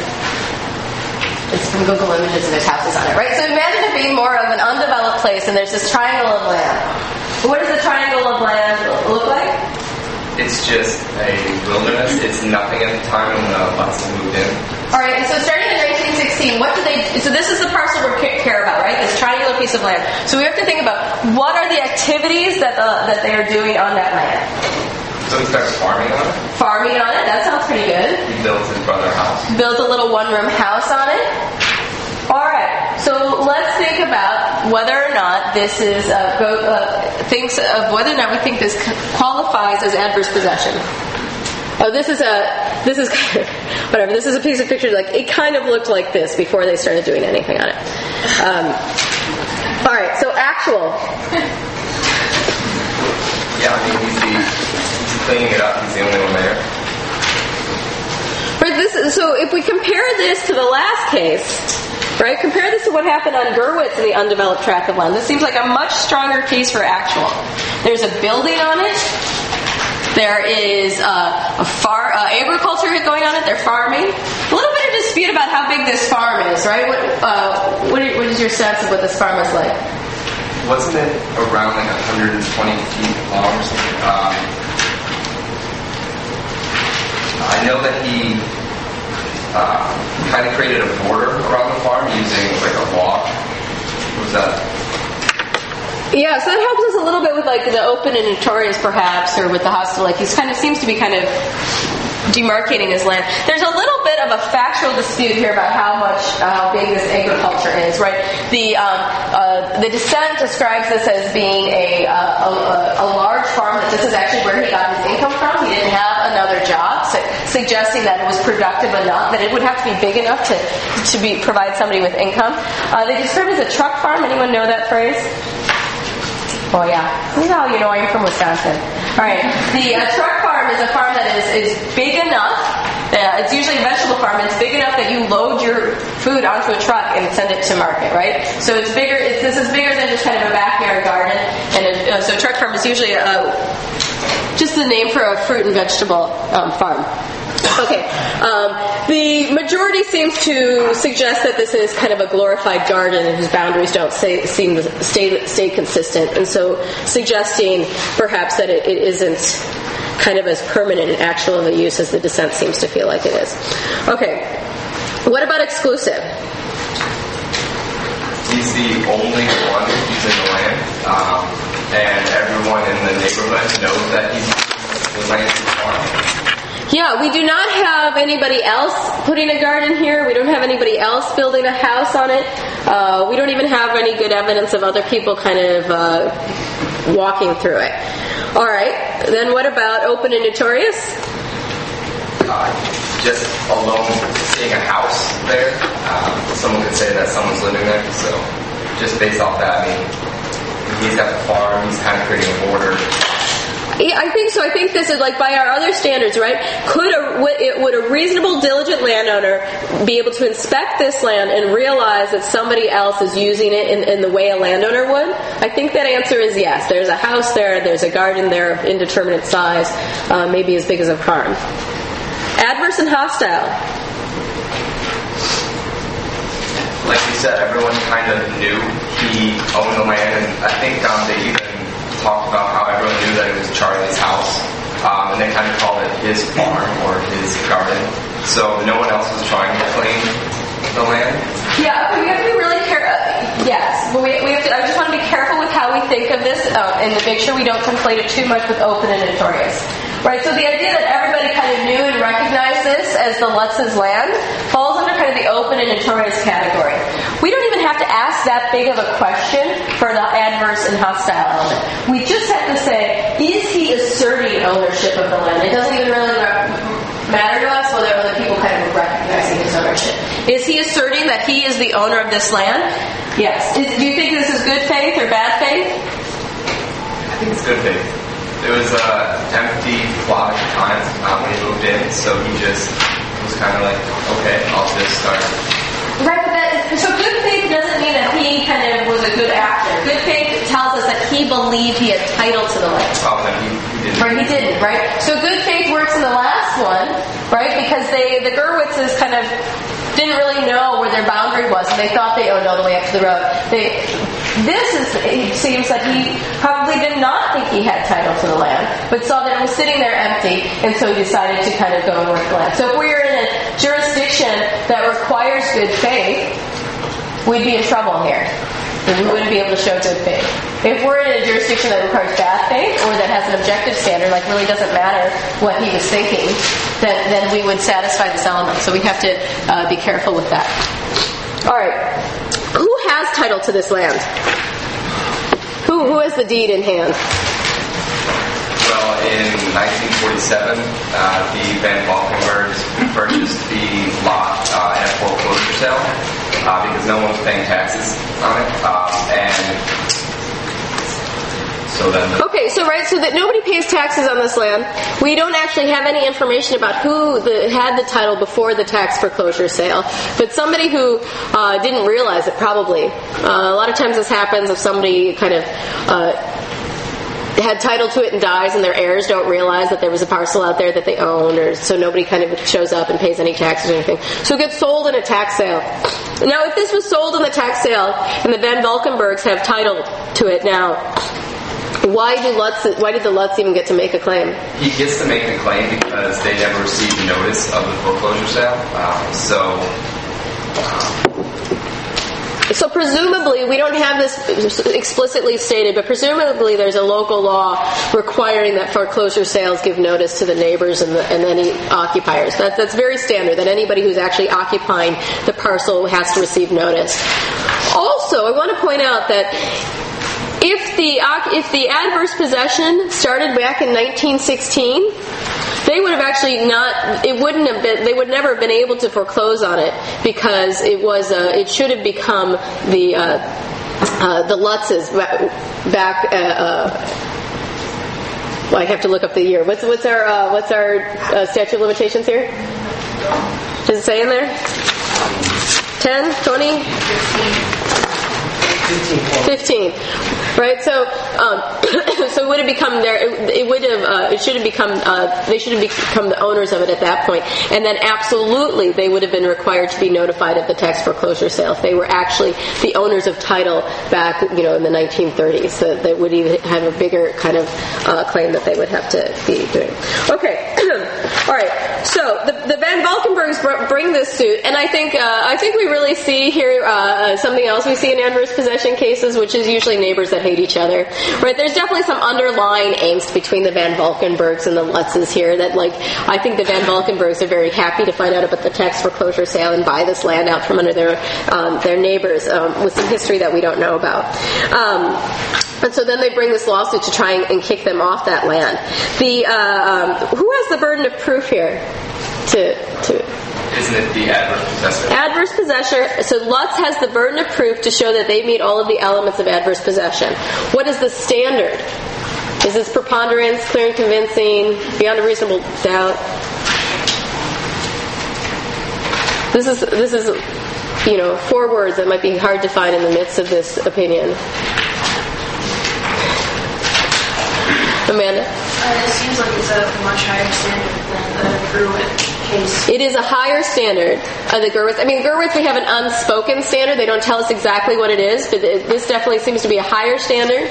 it's from Google Images and there's houses on it, right? So imagine it being more of an undeveloped place and there's this triangle of land. What does the triangle of land look like? It's just a wilderness. It's nothing at the time when the Lutzes moved in. Alright, and so starting in nineteen sixteen, what do they, so this is the parcel we care about, right? This triangular piece of land. So we have to think about what are the activities that the, that they are doing on that land? So he starts farming on it? Farming on it, that sounds pretty good. He builds his brother a house. Builds a little one-room house on it. Alright, so let's think about whether or not this is, uh, go, uh, thinks of whether or not we think this qualifies as adverse possession. Oh, this is a, this is, whatever, this is a piece of picture, like, it kind of looked like this before they started doing anything on it. Um, all right, so actual. Yeah, I mean, he's, the, he's cleaning it up. He's the only one there. For this, so if we compare this to the last case, right? Compare this to what happened on Gurwitz in the undeveloped tract of land. This seems like a much stronger case for actual. There's a building on it. There is uh, a far uh, agriculture going on it. They're farming. A little bit of dispute about how big this farm is, right? What, uh, what, what is your sense of what this farm is like? Wasn't it around like one hundred twenty feet long or something? Um, I know that he uh, kind of created a border around the farm using like a log. What was that? Yeah, so that helps us a little bit with like the open and notorious perhaps, or with the hostile. Like he's kind of seems to be kind of demarcating his land. There's a little bit of a factual dispute here about how much, uh, how big this agriculture is, right? The um, uh, the dissent describes this as being a, uh, a a large farm. That this is actually where he got his income from. He didn't have another job, so suggesting that it was productive enough, that it would have to be big enough to to be provide somebody with income. Uh, they describe it as a truck farm. Anyone know that phrase? Oh yeah, this is how you know I'm from Wisconsin. All right, the uh, truck farm is a farm that is, is big enough. Uh, it's usually a vegetable farm. It's big enough that you load your food onto a truck and send it to market, right? So it's bigger. It's, this is bigger than just kind of a backyard garden. And it, uh, so truck farm is usually a, just the name for a fruit and vegetable um, farm. Okay, um, the majority seems to suggest that this is kind of a glorified garden and whose boundaries don't say, seem to stay, stay consistent, and so suggesting perhaps that it, it isn't kind of as permanent and actual of a use as the dissent seems to feel like it is. Okay, what about exclusive? He's the only one using the land, um, and everyone in the neighborhood knows that he's the land is farm. Yeah, we do not have anybody else putting a garden here. We don't have anybody else building a house on it. Uh, we don't even have any good evidence of other people kind of uh, walking through it. All right, then what about open and notorious? Uh, just alone seeing a house there, um, someone could say that someone's living there. So just based off that, I mean, he's got the farm, he's kind of creating a border. Yeah, I think so. I think this is like by our other standards, right? Could a would a reasonable, diligent landowner be able to inspect this land and realize that somebody else is using it in, in the way a landowner would? I think that answer is yes. There's a house there. There's a garden there of indeterminate size, uh, maybe as big as a farm. Adverse and hostile. Like you said, everyone kind of knew he owned the land, and I think um, they even talked about how everyone knew that it was Charlie's house, um, and they kind of called it his farm or his garden. So no one else was trying to claim the land. Yeah, but we have to be really careful. Yes, but we, we have to. I just want to be careful with how we think of this, uh, and to make sure we don't conflate it too much with open and notorious. Right, so the idea that everybody kind of knew and recognized this as the Lutz's land falls under kind of the open and notorious category. We don't even have to ask that big of a question for the adverse and hostile element. We just have to say, is he asserting ownership of the land? It doesn't even really matter to us whether other people kind of recognizing his ownership. Is he asserting that he is the owner of this land? Yes. Is, do you think this is good faith or bad faith? I think it's good faith. It was an uh, empty plot at the time um, when he moved in, so he just was kind of like, okay, I'll just start. Right, but that, so good faith doesn't mean that he kind of was a good actor. Good faith tells us that he believed he had title to the land. Oh, then he, he didn't. Right, he didn't, right? So good faith works in the last one, right? Because they, the Gurwitzes kind of didn't really know where their boundary was, and they thought they owned all the way up to the road. They, this is, it seems that he probably did not think he had title to the land, but saw that it was sitting there empty, and so he decided to kind of go and work the land. So if we were in a jurisdiction that requires good faith, we'd be in trouble here. We wouldn't be able to show good faith. If we're in a jurisdiction that requires bad faith, or that has an objective standard, like really doesn't matter what he was thinking, then, then we would satisfy this element. So we have to uh, be careful with that. All right. Who has title to this land? Who who has the deed in hand? Well, in nineteen forty-seven, uh, the Van Valkenburgs purchased the lot uh, in a foreclosure sale. uh, because no one was paying taxes on it. Um, and so then... The Okay, so right, so that nobody pays taxes on this land. We don't actually have any information about who the, had the title before the tax foreclosure sale, but somebody who uh, didn't realize it probably. Uh, a lot of times this happens if somebody kind of... Uh, had title to it and dies, and their heirs don't realize that there was a parcel out there that they owned, or so nobody kind of shows up and pays any taxes or anything. So it gets sold in a tax sale. Now, if this was sold in the tax sale and the Van Valkenburgs have title to it now, why do Lutz? Why did the Lutz even get to make a claim? He gets to make the claim because they never received notice of the foreclosure sale. Um, so. Um, So presumably, we don't have this explicitly stated, but presumably there's a local law requiring that foreclosure sales give notice to the neighbors and, the, and any occupiers. That, that's very standard, that anybody who's actually occupying the parcel has to receive notice. Also, I want to point out that if the if the adverse possession started back in nineteen sixteen, they would have actually not. It wouldn't have been. They would never have been able to foreclose on it because it was. Uh, it should have become the uh, uh, the Lutzes back. Uh, uh, well, I have to look up the year. What's what's our uh, what's our uh, statute of limitations here? Does it say in there? Ten, twenty. Fifteen, right? So, um, so it would have become their. It, it would have. Uh, it should have become. Uh, they should have become the owners of it at that point, and then absolutely they would have been required to be notified of the tax foreclosure sale if they were actually the owners of title back, you know, in the nineteen thirties. So that would even have a bigger kind of uh, claim that they would have to be doing. Okay, all right. So the, the Van Valkenburgs br- bring this suit, and I think uh, I think we really see here uh, something else we see in adverse possession cases, which is usually neighbors that hate each other. Right? There's definitely some underlying angst between the Van Valkenburgs and the Lutzes here. That, like, I think the Van Valkenburgs are very happy to find out about the tax foreclosure sale and buy this land out from under their um, their neighbors um, with some history that we don't know about. Um, And so then they bring this lawsuit to try and, and kick them off that land. The uh, um, who has the burden of proof here? To to. Isn't it the adverse possessor? Adverse possessor. So Lutz has the burden of proof to show that they meet all of the elements of adverse possession. What is the standard? Is this preponderance, clear and convincing, beyond a reasonable doubt? This is this is you know four words that might be hard to find in the midst of this opinion. Amanda? Uh, it seems like it's a much higher standard than the Gruitt case. It is a higher standard of the Gurwitz. I mean, Gurwitz, we have an unspoken standard. They don't tell us exactly what it is, but it, this definitely seems to be a higher standard.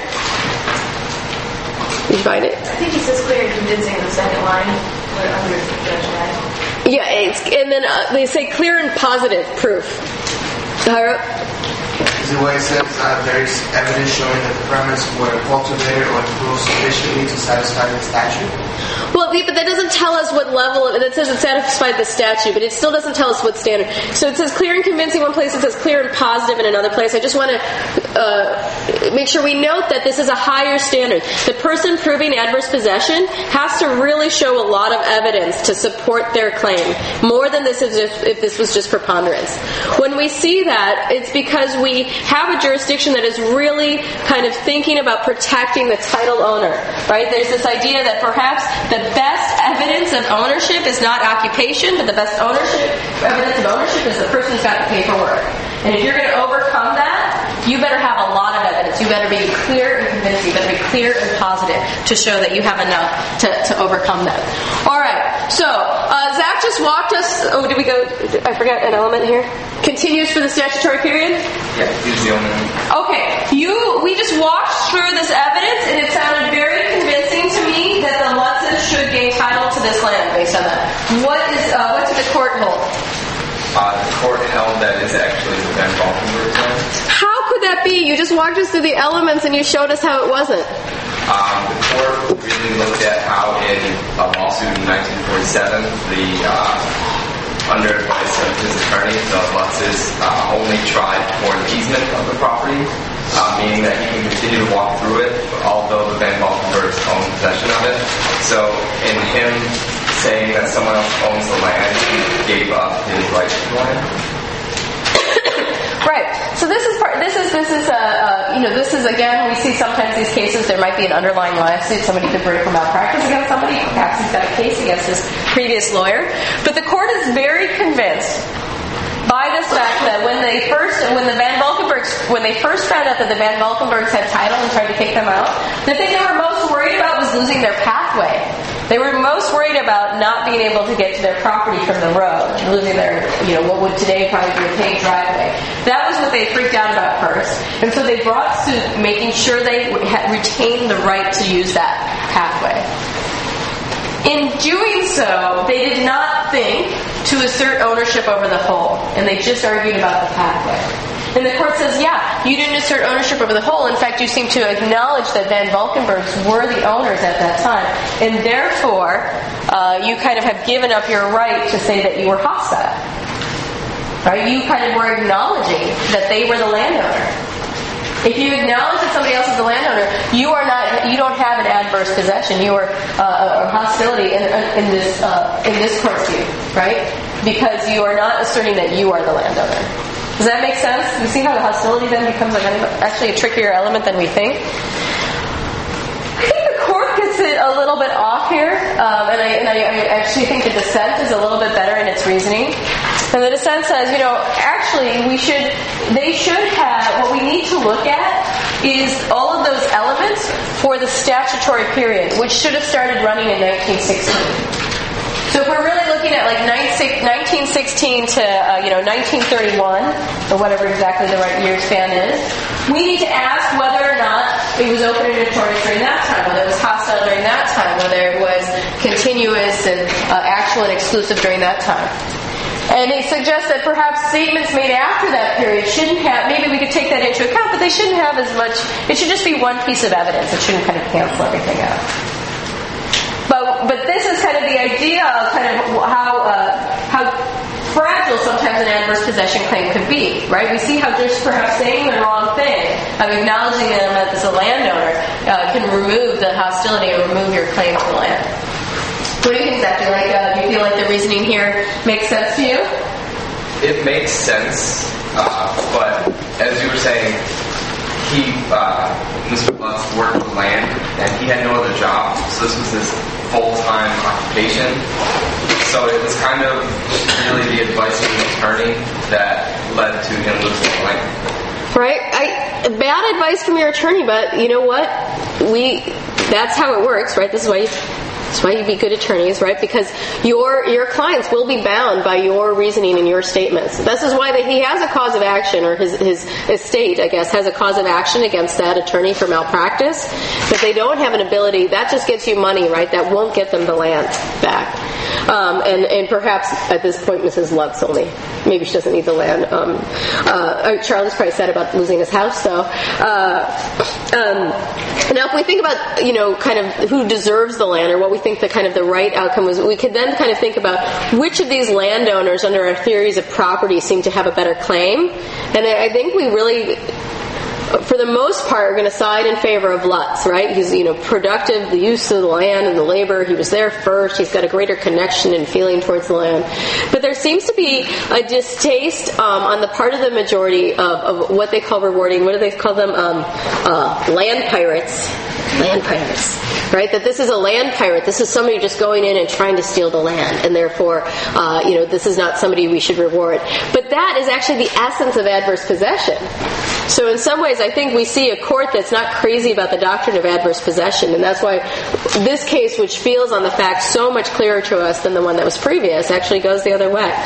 Did you find it? I think he says clear and convincing in the second line, but under Judge Ag. Yeah, it's, and then uh, they say clear and positive proof. Higher up? Is it where it says uh, there is evidence showing that the premise were cultivated or improved sufficiently to satisfy the statute? Well, but that doesn't tell us what level of it. It says it satisfied the statute, but it still doesn't tell us what standard. So it says clear and convincing in one place, it says clear and positive in another place. I just want to uh, make sure we note that this is a higher standard. The person proving adverse possession has to really show a lot of evidence to support their claim, more than this is if, if this was just preponderance. When we see that, it's because we have a jurisdiction that is really kind of thinking about protecting the title owner, right? There's this idea that perhaps the best evidence of ownership is not occupation, but the best ownership evidence of ownership is the person's got the paperwork. And if you're going to overcome that, you better have a lot of evidence. You better be clear and convincing. You better be clear and positive to show that you have enough to, to overcome that. All right. So uh, Zach just walked us. Oh, did we go? I forgot an element here. Continues for the statutory period. Yeah, he's the only one. Okay. You. We just walked through this evidence, and it sounded very convincing to me that the Lutzes should gain title to this land based on that. What is? Uh, what did the court hold? Uh, the court held that it's actually the Van Valkenburg land. How could that be? You just walked us through the elements and you showed us how it wasn't. Um, the court really looked at how in a lawsuit in nineteen forty-seven, the uh, under advice of his attorney, the Lutzes uh, only tried for an easement of the property, uh, meaning that he can continue to walk through it, although the Van Valkenburgs own possession of it. So in him saying that someone else owns the land, he gave up his right to the land. Right. So this is part. This is this is uh, uh, you know this is again we see sometimes these cases there might be an underlying lawsuit. Somebody could bring for malpractice against somebody. Perhaps he's got a case against his previous lawyer. But the court is very convinced by this fact that when they first, when the Van Valkenburgs, when they first found out that the Van Valkenburgs had title and tried to kick them out, the thing they were most worried about was losing their pathway. They were most worried about not being able to get to their property from the road, losing their, you know, what would today probably be a paved driveway. That was what they freaked out about first. And so they brought suit making sure they had retained the right to use that pathway. In doing so, they did not think to assert ownership over the whole, and they just argued about the pathway. And the court says, yeah, you didn't assert ownership over the whole. In fact, you seem to acknowledge that Van Valkenburgs were the owners at that time, and therefore, uh, you kind of have given up your right to say that you were hostile. Right? You kind of were acknowledging that they were the landowner. If you acknowledge that somebody else is the landowner, you are not. You don't have an adverse possession. You are uh, a hostility in, in this uh, in this court's view, right? Because you are not asserting that you are the landowner. Does that make sense? You see how the hostility then becomes like actually a trickier element than we think. I think the court gets it a little bit off here, um, and, I, and I, I actually think the dissent is a little bit better in its reasoning. And the dissent says, you know, actually we should, they should have, what we need to look at is all of those elements for the statutory period, which should have started running in nineteen sixteen. So if we're really looking at like nineteen sixteen to, uh, you know, nineteen thirty-one, or whatever exactly the right year span is, we need to ask whether or not it was open and notorious during that time, whether it was hostile during that time, whether it was continuous and uh, actual and exclusive during that time. And they suggest that perhaps statements made after that period shouldn't have, maybe we could take that into account, but they shouldn't have as much, it should just be one piece of evidence. It shouldn't kind of cancel everything out. But but this is kind of the idea of kind of how uh, how fragile sometimes an adverse possession claim could be, right? We see how just perhaps saying the wrong thing, of acknowledging them as a landowner, uh, can remove the hostility or remove your claim to the land. What do you think, Zach? Do you, like, uh, do you feel like the reasoning here makes sense to you? It makes sense, uh, but as you were saying, he, uh, Mister Lutz worked with land, and he had no other job, so this was his full-time occupation. So it was kind of really the advice of an attorney that led to him losing the land. Right? I, bad advice from your attorney, but you know what? We, that's how it works, right? This is why you... That's why you be good attorneys, right? Because your your clients will be bound by your reasoning and your statements. This is why he has a cause of action, or his, his estate, I guess, has a cause of action against that attorney for malpractice. But they don't have an ability, that just gets you money, right? That won't get them the land back. Um, and, and perhaps at this point, Missus Lutz only, maybe she doesn't need the land. Um, uh, Charlie's probably sad about losing his house, though. Uh, um, now, if we think about, you know, kind of who deserves the land, or what we think the kind of the right outcome was, we could then kind of think about which of these landowners under our theories of property seem to have a better claim. And I think we really, for the most part, are going to side in favor of Lutz, right? He's, you know, productive, the use of the land and the labor. He was there first. He's got a greater connection and feeling towards the land. But there seems to be a distaste um, on the part of the majority of, of what they call rewarding. What do they call them? Um, uh, land pirates. Land pirates. Right? That this is a land pirate. This is somebody just going in and trying to steal the land. And therefore, uh, you know, this is not somebody we should reward. But that is actually the essence of adverse possession. So in some ways, I think we see a court that's not crazy about the doctrine of adverse possession. And that's why this case, which feels on the facts so much clearer to us than the one that was previous, actually goes the other way.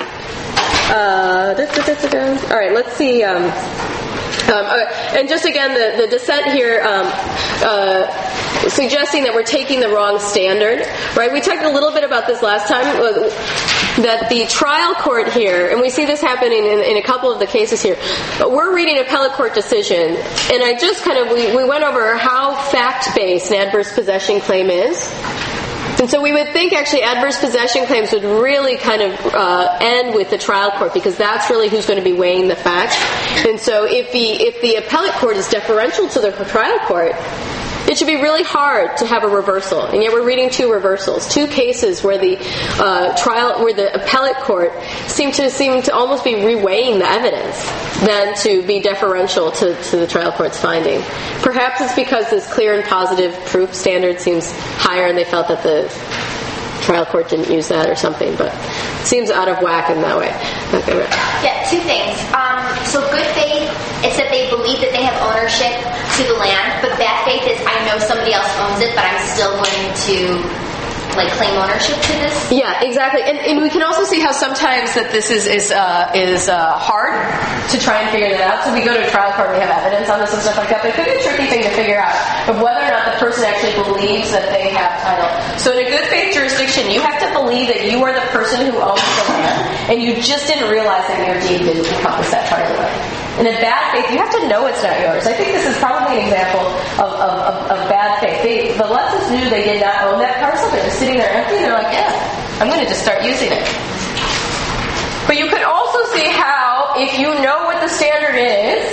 Uh, da, da, da, da, da. All right, let's see. Um, um, uh, and just again, the, the dissent here um, uh, suggesting that we're taking the wrong standard. Right? We talked a little bit about this last time. Uh, that the trial court here, and we see this happening in, in a couple of the cases here, we're reading appellate court decision, and I just kind of, we, we went over how fact-based an adverse possession claim is. And so we would think actually adverse possession claims would really kind of uh, end with the trial court, because that's really who's going to be weighing the facts. And so if the if the appellate court is deferential to the trial court, it should be really hard to have a reversal, and yet we're reading two reversals, two cases where the uh, trial, where the appellate court seemed to seem to almost be reweighing the evidence than to be deferential to, to the trial court's finding. Perhaps it's because this clear and positive proof standard seems higher, and they felt that the trial court didn't use that or something, but it seems out of whack in that way. Okay, right. Yeah, two things. Um, so good faith is that they believe that they have ownership to the land, but bad faith is I know somebody else owns it, but I'm still going to like claim ownership to this. Yeah, exactly. And, and we can also see how sometimes that this is is uh, is uh, hard to try and figure that out. So we go to a trial court and we have evidence on this and stuff like that. But it could be a tricky thing to figure out of whether or not the person actually believes that they have title. So in a good faith jurisdiction, you have to believe that you are the person who owns the land, and you just didn't realize that your deed didn't encompass that part of the land. In a bad faith, you have to know it's not yours. I think this is probably an example of, of, of, of bad faith. They, the Lutzes knew they did not own that parcel. They were sitting there empty, and they're like, yeah, I'm going to just start using it. But you could also see how, if you know what the standard is,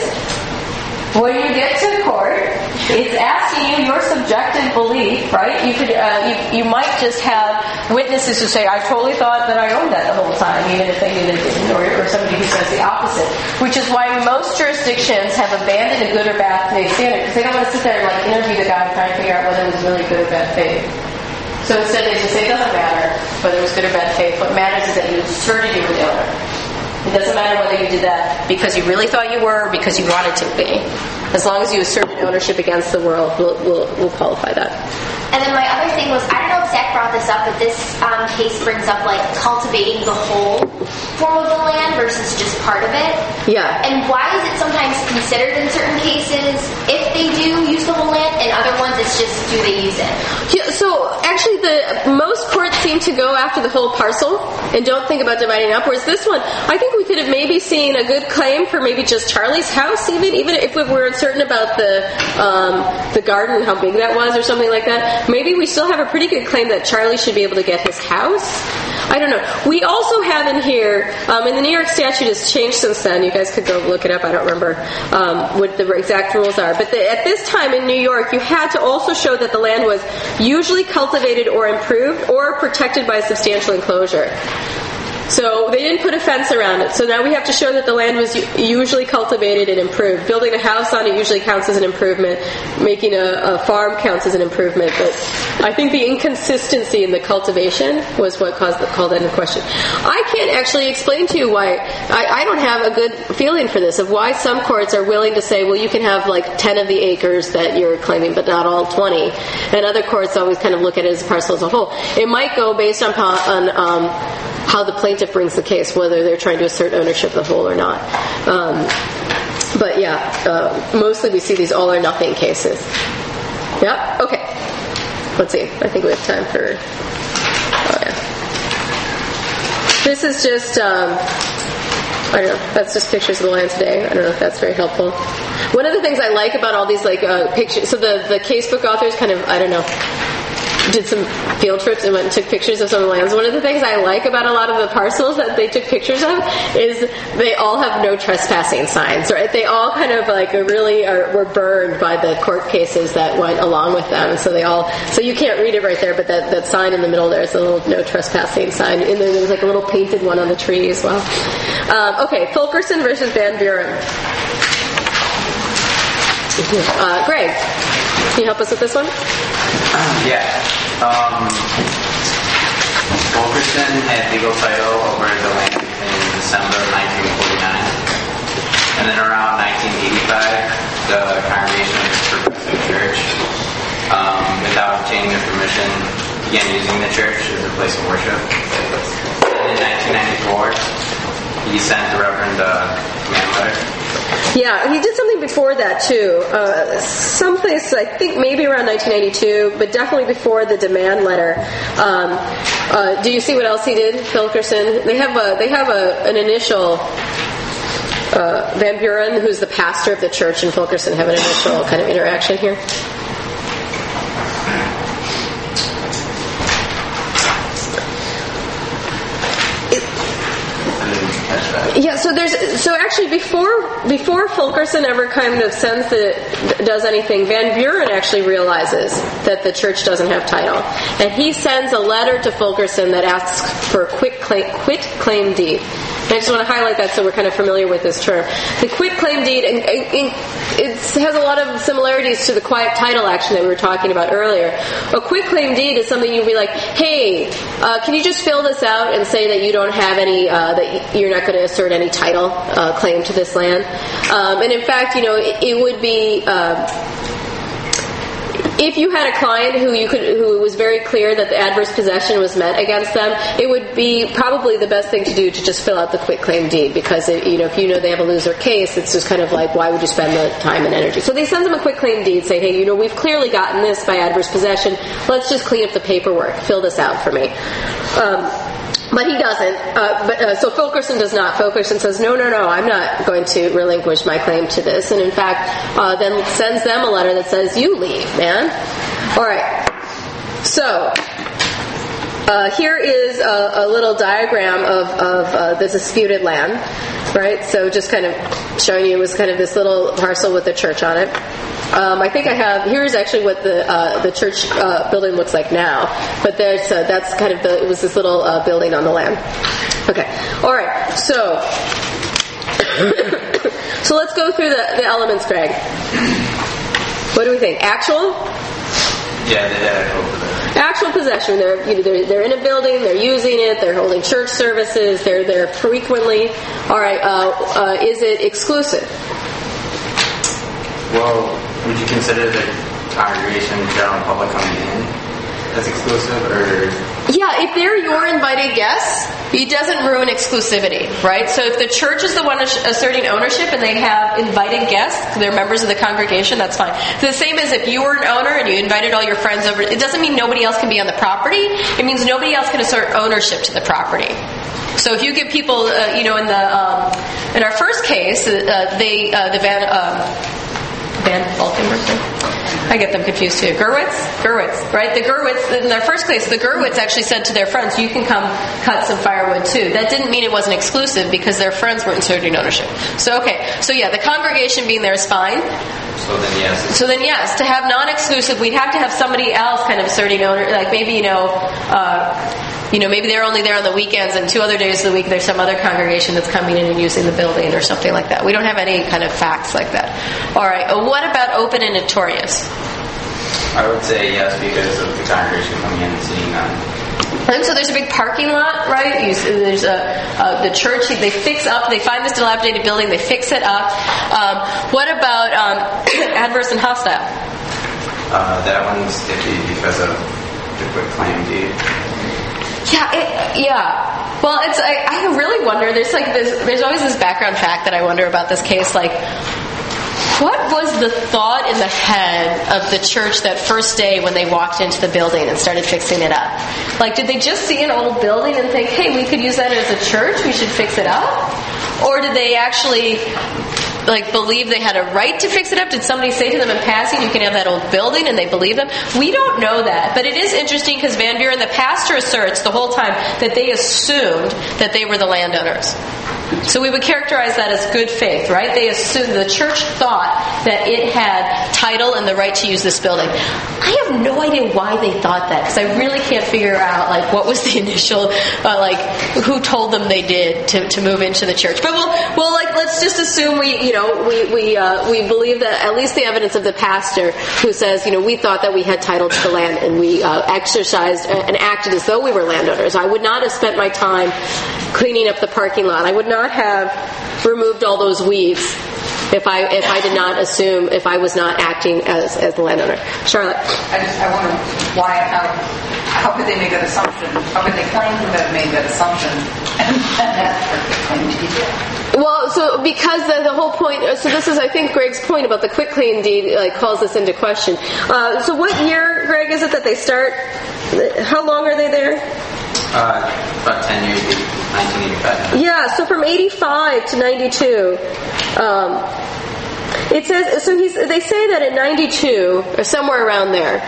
when you get to court, it's asking you your subjective belief, right? You could, uh, you, you might just have witnesses who say, I totally thought that I owned that the whole time, even if they knew they didn't, or, or somebody who says the opposite. Which is why most jurisdictions have abandoned a good or bad faith standard, because they don't want to sit there and like interview the guy and try and figure out whether it was really good or bad faith. So instead they just say it doesn't matter whether it was good or bad faith. What matters is that you asserted you were the owner. It doesn't matter whether you did that because you really thought you were or because you wanted to be. As long as you asserted ownership against the world, we'll, we'll, we'll qualify that. And then my other thing was, I don't know if Zach brought this up, but this um, case brings up like cultivating the whole form of the land versus just part of it. Yeah. And why is it sometimes considered in certain cases if they do use the whole land, and other ones it's just do they use it? Yeah, so actually, the most courts seem to go after the whole parcel and don't think about dividing up. Whereas this one, I think we could have maybe seen a good claim for maybe just Charlie's house, even even if we were uncertain about the um, the garden, how big that was, or something like that. Maybe we still have a pretty good claim that Charlie should be able to get his house. I don't know. We also have in here, um, and the New York statute has changed since then. You guys could go look it up. I don't remember um, what the exact rules are. But the, at this time in New York, you had to also show that the land was usually cultivated or improved or protected by a substantial enclosure. So they didn't put a fence around it. So now we have to show that the land was usually cultivated and improved. Building a house on it usually counts as an improvement. Making a, a farm counts as an improvement. But I think the inconsistency in the cultivation was what caused the, called that into question. I can't actually explain to you why. I, I don't have a good feeling for this, of why some courts are willing to say, well, you can have like ten of the acres that you're claiming, but not all twenty. And other courts always kind of look at it as a parcel as a whole. It might go based on, on um, how the plaintiff brings the case, whether they're trying to assert ownership of the whole or not. Um, but yeah, uh, mostly we see these all or nothing cases. Yeah? Okay. Let's see. I think we have time for... Oh, yeah. This is just... Um, I don't know. That's just pictures of the land today. I don't know if that's very helpful. One of the things I like about all these like uh, pictures... So the, the casebook authors kind of, I don't know... did some field trips and went and took pictures of some of the lands. One of the things I like about a lot of the parcels that they took pictures of is they all have no trespassing signs, right? They all kind of like really are, were burned by the court cases that went along with them. So they all, so you can't read it right there, but that, that sign in the middle there is a little no trespassing sign. And then there was like a little painted one on the tree as well. Um, okay, Fulkerson versus Van Buren. Uh, Greg, can you help us with this one? Yeah. Um, Fulkerson had legal title over the land in December of nineteen forty-nine. And then around nineteen eighty-five, the congregation of the Progressive Church, um, without obtaining their permission, began using the church as a place of worship. And in nineteen ninety-four, he sent the Reverend uh, command letter. Yeah, he did something before that too. Uh, someplace, I think maybe around nineteen ninety-two, but definitely before the demand letter. Um, uh, do you see what else he did, Fulkerson? They have a they have a, an initial. Uh, Van Buren, who's the pastor of the church, and Fulkerson have an initial kind of interaction here. Yeah, so there's so actually, before before Fulkerson ever kind of sends the does anything, Van Buren actually realizes that the church doesn't have title, and he sends a letter to Fulkerson that asks for a quick claim, quit claim deed. And I just want to highlight that so we're kind of familiar with this term. The quit claim deed, and it, it has a lot of similarities to the quiet title action that we were talking about earlier. A quit claim deed is something you'd be like, hey, uh, can you just fill this out and say that you don't have any, uh, that you're not going to assert any title uh, claim to this land? Um, and in fact, you know, it, it would be. Uh, If you had a client who you could, who was very clear that the adverse possession was met against them, it would be probably the best thing to do to just fill out the quit claim deed, because it, you know, if you know they have a loser case, it's just kind of like, why would you spend the time and energy? So they send them a quit claim deed, say, hey, you know, we've clearly gotten this by adverse possession. Let's just clean up the paperwork. Fill this out for me. Um, But he doesn't. Uh, but uh, so Fulkerson does not. Fulkerson says, no, no, no, I'm not going to relinquish my claim to this. And in fact, uh, then sends them a letter that says, you leave, man. All right. So uh, here is a, a little diagram of, of uh, the disputed land, right? So just kind of showing you, it was kind of this little parcel with a church on it. Um, I think I have. Here's actually what the uh, the church uh, building looks like now. But there's uh, that's kind of the. It was this little uh, building on the land. Okay. All right. So so let's go through the, the elements, Greg. What do we think? Actual? Yeah, they had actual possession. Actual possession. They're, you know, they're they're in a building. They're using it. They're holding church services. They're there frequently. All right. Uh, uh, is it exclusive? Well, would you consider the congregation, general public coming in as exclusive, or? Yeah, if they're your invited guests, it doesn't ruin exclusivity, right? So if the church is the one asserting ownership and they have invited guests, they're members of the congregation, that's fine. The same as if you were an owner and you invited all your friends over, it doesn't mean nobody else can be on the property. It means nobody else can assert ownership to the property. So if you give people, uh, you know, in the um, in our first case, uh, they uh, the Van. Um, Van Valkenburg? I get them confused too. Gerwitz? Gerwitz, right? The Gerwitz, in their first case, the Gerwitz actually said to their friends, you can come cut some firewood too. That didn't mean it wasn't exclusive because their friends weren't inserting ownership. So, okay. So, yeah, the congregation being there is fine. So then, yes. So then, yes. To have non-exclusive, we'd have to have somebody else kind of asserting ownership. Like maybe, you know, uh, you know, maybe they're only there on the weekends and two other days of the week there's some other congregation that's coming in and using the building or something like that. We don't have any kind of facts like that. All right. What about open and notorious? I would say yes because of the congregation coming in and seeing them. And so there's a big parking lot, right? You, there's a, uh, the church, they fix up, they find this dilapidated building, they fix it up. Um, what about um, adverse and hostile? Uh, that one's iffy because of the quit claim deed. Yeah, it, yeah. Well, it's I, I really wonder. There's like this. There's always this background fact that I wonder about this case. Like, what was the thought in the head of the church that first day when they walked into the building and started fixing it up? Like, did they just see an old building and think, "Hey, we could use that as a church. We should fix it up," or did they actually? Like believe they had a right to fix it up? Did somebody say to them in passing, you can have that old building, and they believe them? We don't know that. But it is interesting because Van Buren, the pastor, asserts the whole time that they assumed that they were the landowners. So we would characterize that as good faith, right? They assumed, the church thought that it had title and the right to use this building. I have no idea why they thought that, because I really can't figure out like what was the initial, uh, like who told them they did to, to move into the church. But we'll, well, like let's just assume we, you know, we we uh, we believe that at least the evidence of the pastor who says, you know, we thought that we had title to the land and we uh, exercised and acted as though we were landowners. I would not have spent my time cleaning up the parking lot. I would not have removed all those weeds if I if I did not assume, if I was not acting as as the landowner. Charlotte? I just I wonder why how how could they make that assumption? How could they claim to have made that assumption and that's what they claim to be? Well, so because the, the whole point, so this is I think Greg's point about the quit claim deed like calls this into question. Uh, so what year, Greg, is it that they start? How long are they there? Uh, about ten years, nineteen eighty-five. Yeah, so from eighty-five to ninety-two. Um, it says, so he's, they say that in ninety-two, or somewhere around there,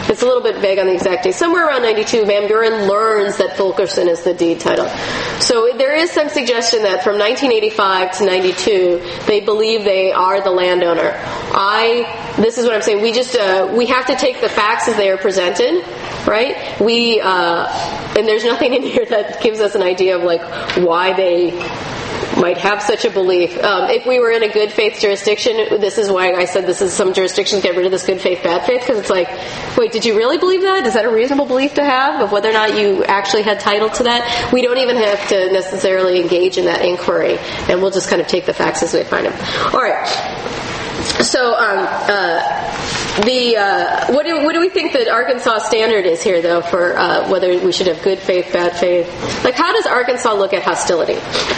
It's a little bit vague on the exact date. Somewhere around ninety-two, Van Buren learns that Fulkerson is the deed title. So there is some suggestion that from nineteen eighty-five to ninety-two, they believe they are the landowner. I, this is what I'm saying, we just, uh, we have to take the facts as they are presented, right? We, uh, and there's nothing in here that gives us an idea of like why they might have such a belief. Um, if we were in a good faith jurisdiction, this is why I said this is some jurisdictions get rid of this good faith, bad faith, because it's like, wait, did you really believe that? Is that a reasonable belief to have of whether or not you actually had title to that? We don't even have to necessarily engage in that inquiry, and we'll just kind of take the facts as we find them. All right. So, um, uh, the uh, what do what do we think the Arkansas standard is here, though, for uh, whether we should have good faith, bad faith? Like, how does Arkansas look at hostility?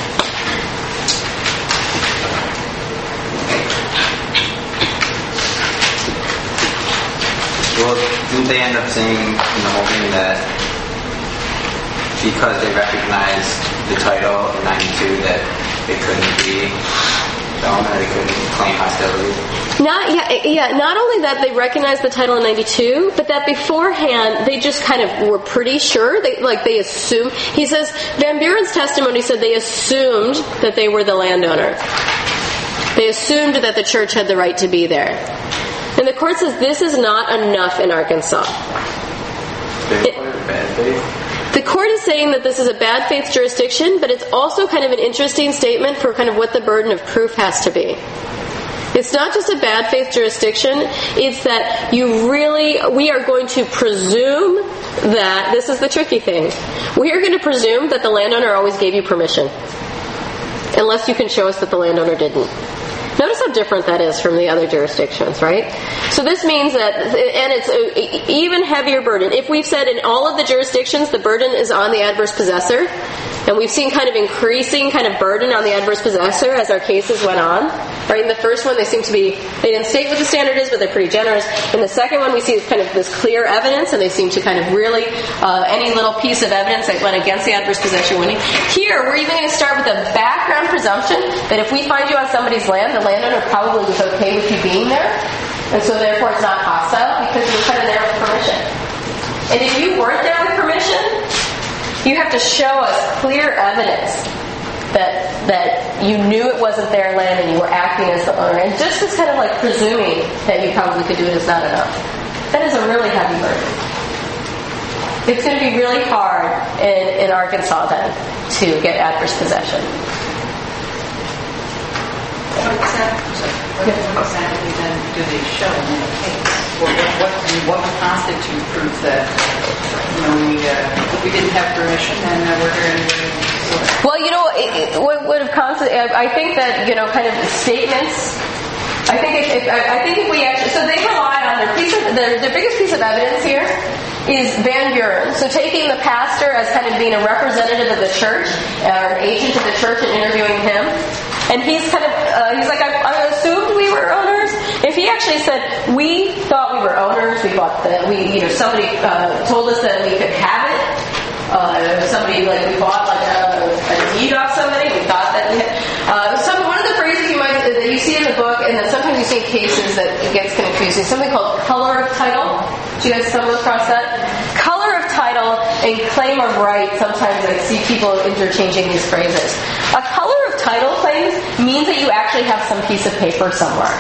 Well, didn't they end up saying in the whole thing that because they recognized the title in ninety-two that it couldn't be the owner, they couldn't claim hostility? Not yeah, yeah. Not only that they recognized the title in ninety-two, but that beforehand they just kind of were pretty sure. They like they assumed. He says Van Buren's testimony said they assumed that they were the landowner. They assumed that the church had the right to be there. And the court says this is not enough in Arkansas. It, the court is saying that this is a bad faith jurisdiction, but it's also kind of an interesting statement for kind of what the burden of proof has to be. It's not just a bad faith jurisdiction, it's that you really, we are going to presume that, this is the tricky thing, we are going to presume that the landowner always gave you permission. Unless you can show us that the landowner didn't. Notice how different that is from the other jurisdictions, right? So this means that, and it's an even heavier burden. If we've said in all of the jurisdictions the burden is on the adverse possessor, and we've seen kind of increasing kind of burden on the adverse possessor as our cases went on, right? In the first one they seem to be, they didn't state what the standard is, but they're pretty generous. In the second one we see kind of this clear evidence, and they seem to kind of really, uh, any little piece of evidence that went against the adverse possessor winning. Here, we're even going to start with a background presumption that if we find you on somebody's land, the landowner probably was okay with you being there, and so therefore it's not hostile because you were kind of there with permission. And if you weren't there with permission, you have to show us clear evidence that that you knew it wasn't their land and you were acting as the owner. And just this kind of like presuming that you probably could do it is not enough. That is a really heavy burden. It's going to be really hard in, in Arkansas then to get adverse possession. What exactly, what exactly then do they show in the case? Or what, what, what would constitute proof that, you know, we, uh, we didn't have permission and uh, we're here anyway? Well, you know, it, it, what would have constituted, I think that, you know, kind of statements, I think if, if I think if we actually, so they rely on their piece of, their, their biggest piece of evidence here is Van Buren. So taking the pastor as kind of being a representative of the church, or an agent of the church, and interviewing him. And he's kind of, uh, he's like, I, I assumed we were owners. If he actually said, we thought we were owners, we bought the, we, you know, somebody uh, told us that we could have it. Uh, somebody, like, we bought like a, a deed off somebody, we thought that we had, uh, some, one of the phrases you might, that you see in the book, and then sometimes you see in cases that it gets confusing, something called color of title. Do you guys stumble across that? Color of title and claim of right, sometimes I see people interchanging these phrases. A color of title claims means that you actually have some piece of paper somewhere.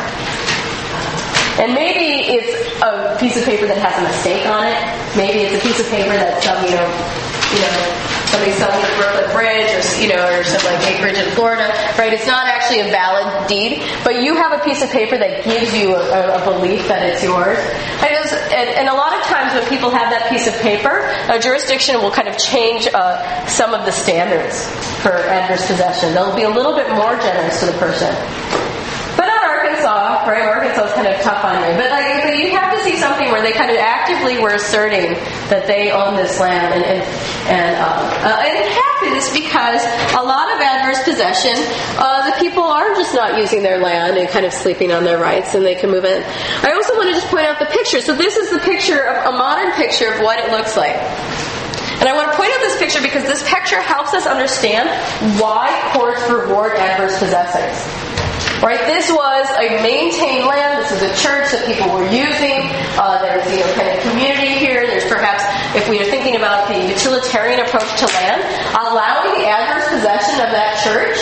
And maybe it's a piece of paper that has a mistake on it. Maybe it's a piece of paper that some, you know, you know, somebody's selling the Brooklyn Bridge, or you know, or some like acreage in Florida, right? It's not actually a valid deed, but you have a piece of paper that gives you a, a belief that it's yours. And, and a lot of times when people have that piece of paper, a jurisdiction will kind of change uh, some of the standards for adverse possession. They'll be a little bit more generous to the person. But not Arkansas, right? Arkansas is kind of tough on you. But like, but you have to see something where they kind of actively were asserting that they own this land, and and and, um, uh, and it happens because a lot of adverse possession, uh, the people are just not using their land and kind of sleeping on their rights, and they can move in. I also want to just point out the picture. So this is the picture of a modern picture of what it looks like. And I want to point out this picture because this picture helps us understand why courts reward adverse possessors. Right? This was a maintained land. This is a church that people were using. Uh, there's, you know, kind of community here. There's perhaps, if we are thinking about the utilitarian approach to land, allowing the adverse possession of that church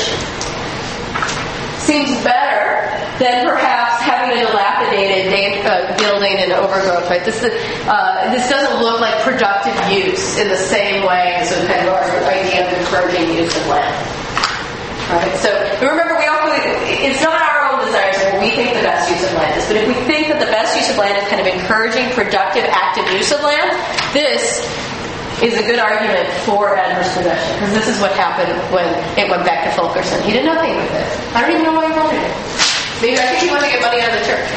seems better than perhaps having a dilapidated uh, building and overgrowth. Right? This is, uh, this doesn't look like productive use in the same way as so kind of our idea of encouraging use of land. Right? So remember, we often, it's not our own desires that we think the best use of land is, but if we think that the best use of land is kind of encouraging productive, active use of land, this is a good argument for adverse possession, because this is what happened when it went back to Fulkerson. He did nothing with it. I don't even know why he wanted it. Maybe I think he wanted to get money out of the church.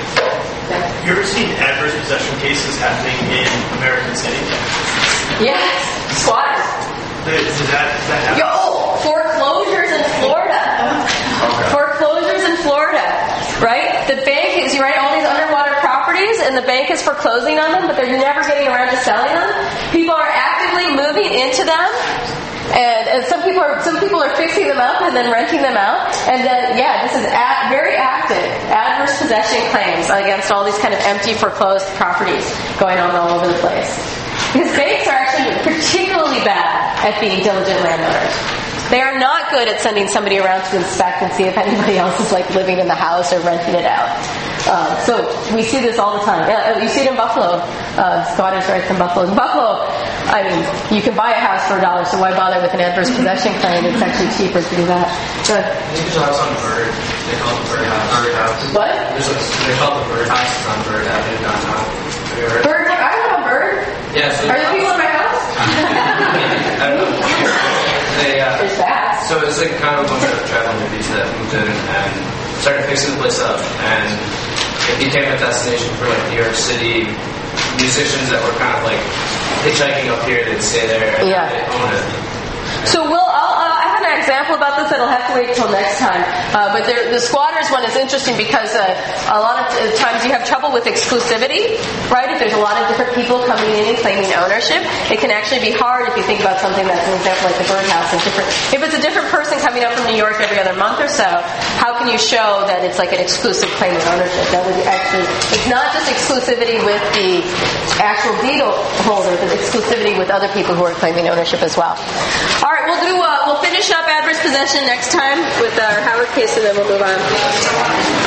Yeah. You ever seen adverse possession cases happening in American City? Yes, squatters. Does that, does that happen? Yo, foreclosures in Florida. Okay. Foreclosures in Florida, right? The bank is, you right, all these underwater properties, and the bank is foreclosing on them, but they're never getting around to selling them. People are actively moving into them, and, and some people are some people are fixing them up and then renting them out. And then, yeah, this is at, very active adverse possession claims against all these kind of empty foreclosed properties going on all over the place. Because banks are actually particularly bad at being diligent landowners. They are not good at sending somebody around to inspect and see if anybody else is like living in the house or renting it out. Um, so we see this all the time. Uh, you see it in Buffalo. Uh, squatters' rights in Buffalo. In Buffalo, I mean, you can buy a house for a dollar, so why bother with an adverse possession claim? It's actually cheaper to do that. Good. I think there's a house on Bird. They call it Bird House. Bird House. What? There's a, they call it the Bird House. It's on Bird Avenue downtown. Bird? I don't know Bird. Yeah. So are there people in my house? I don't know. They, uh, There's that. So it's like kind of a bunch of traveling hippies that moved in and started fixing the place up, and it became a destination for like New York City musicians that were kind of like hitchhiking up here. They'd stay there and yeah. they own it. So we'll, I'll, uh, I have an example about this that'll have to wait till next time. Uh, but there, the squatters one is interesting because uh, a lot of times you have trouble with exclusivity, right? If there's a lot of different people coming in and claiming ownership, it can actually be hard if you think about something that's an example like the birdhouse. And different, if it's a different person coming up from New York every other month or so, how can you show that it's like an exclusive claim of ownership? That would actually, it's not just exclusivity with the actual deed holder, but exclusivity with other people who are claiming ownership as well. All right, we'll do. Uh, we'll finish up adverse possession next time with our Howard case, and then we'll move on.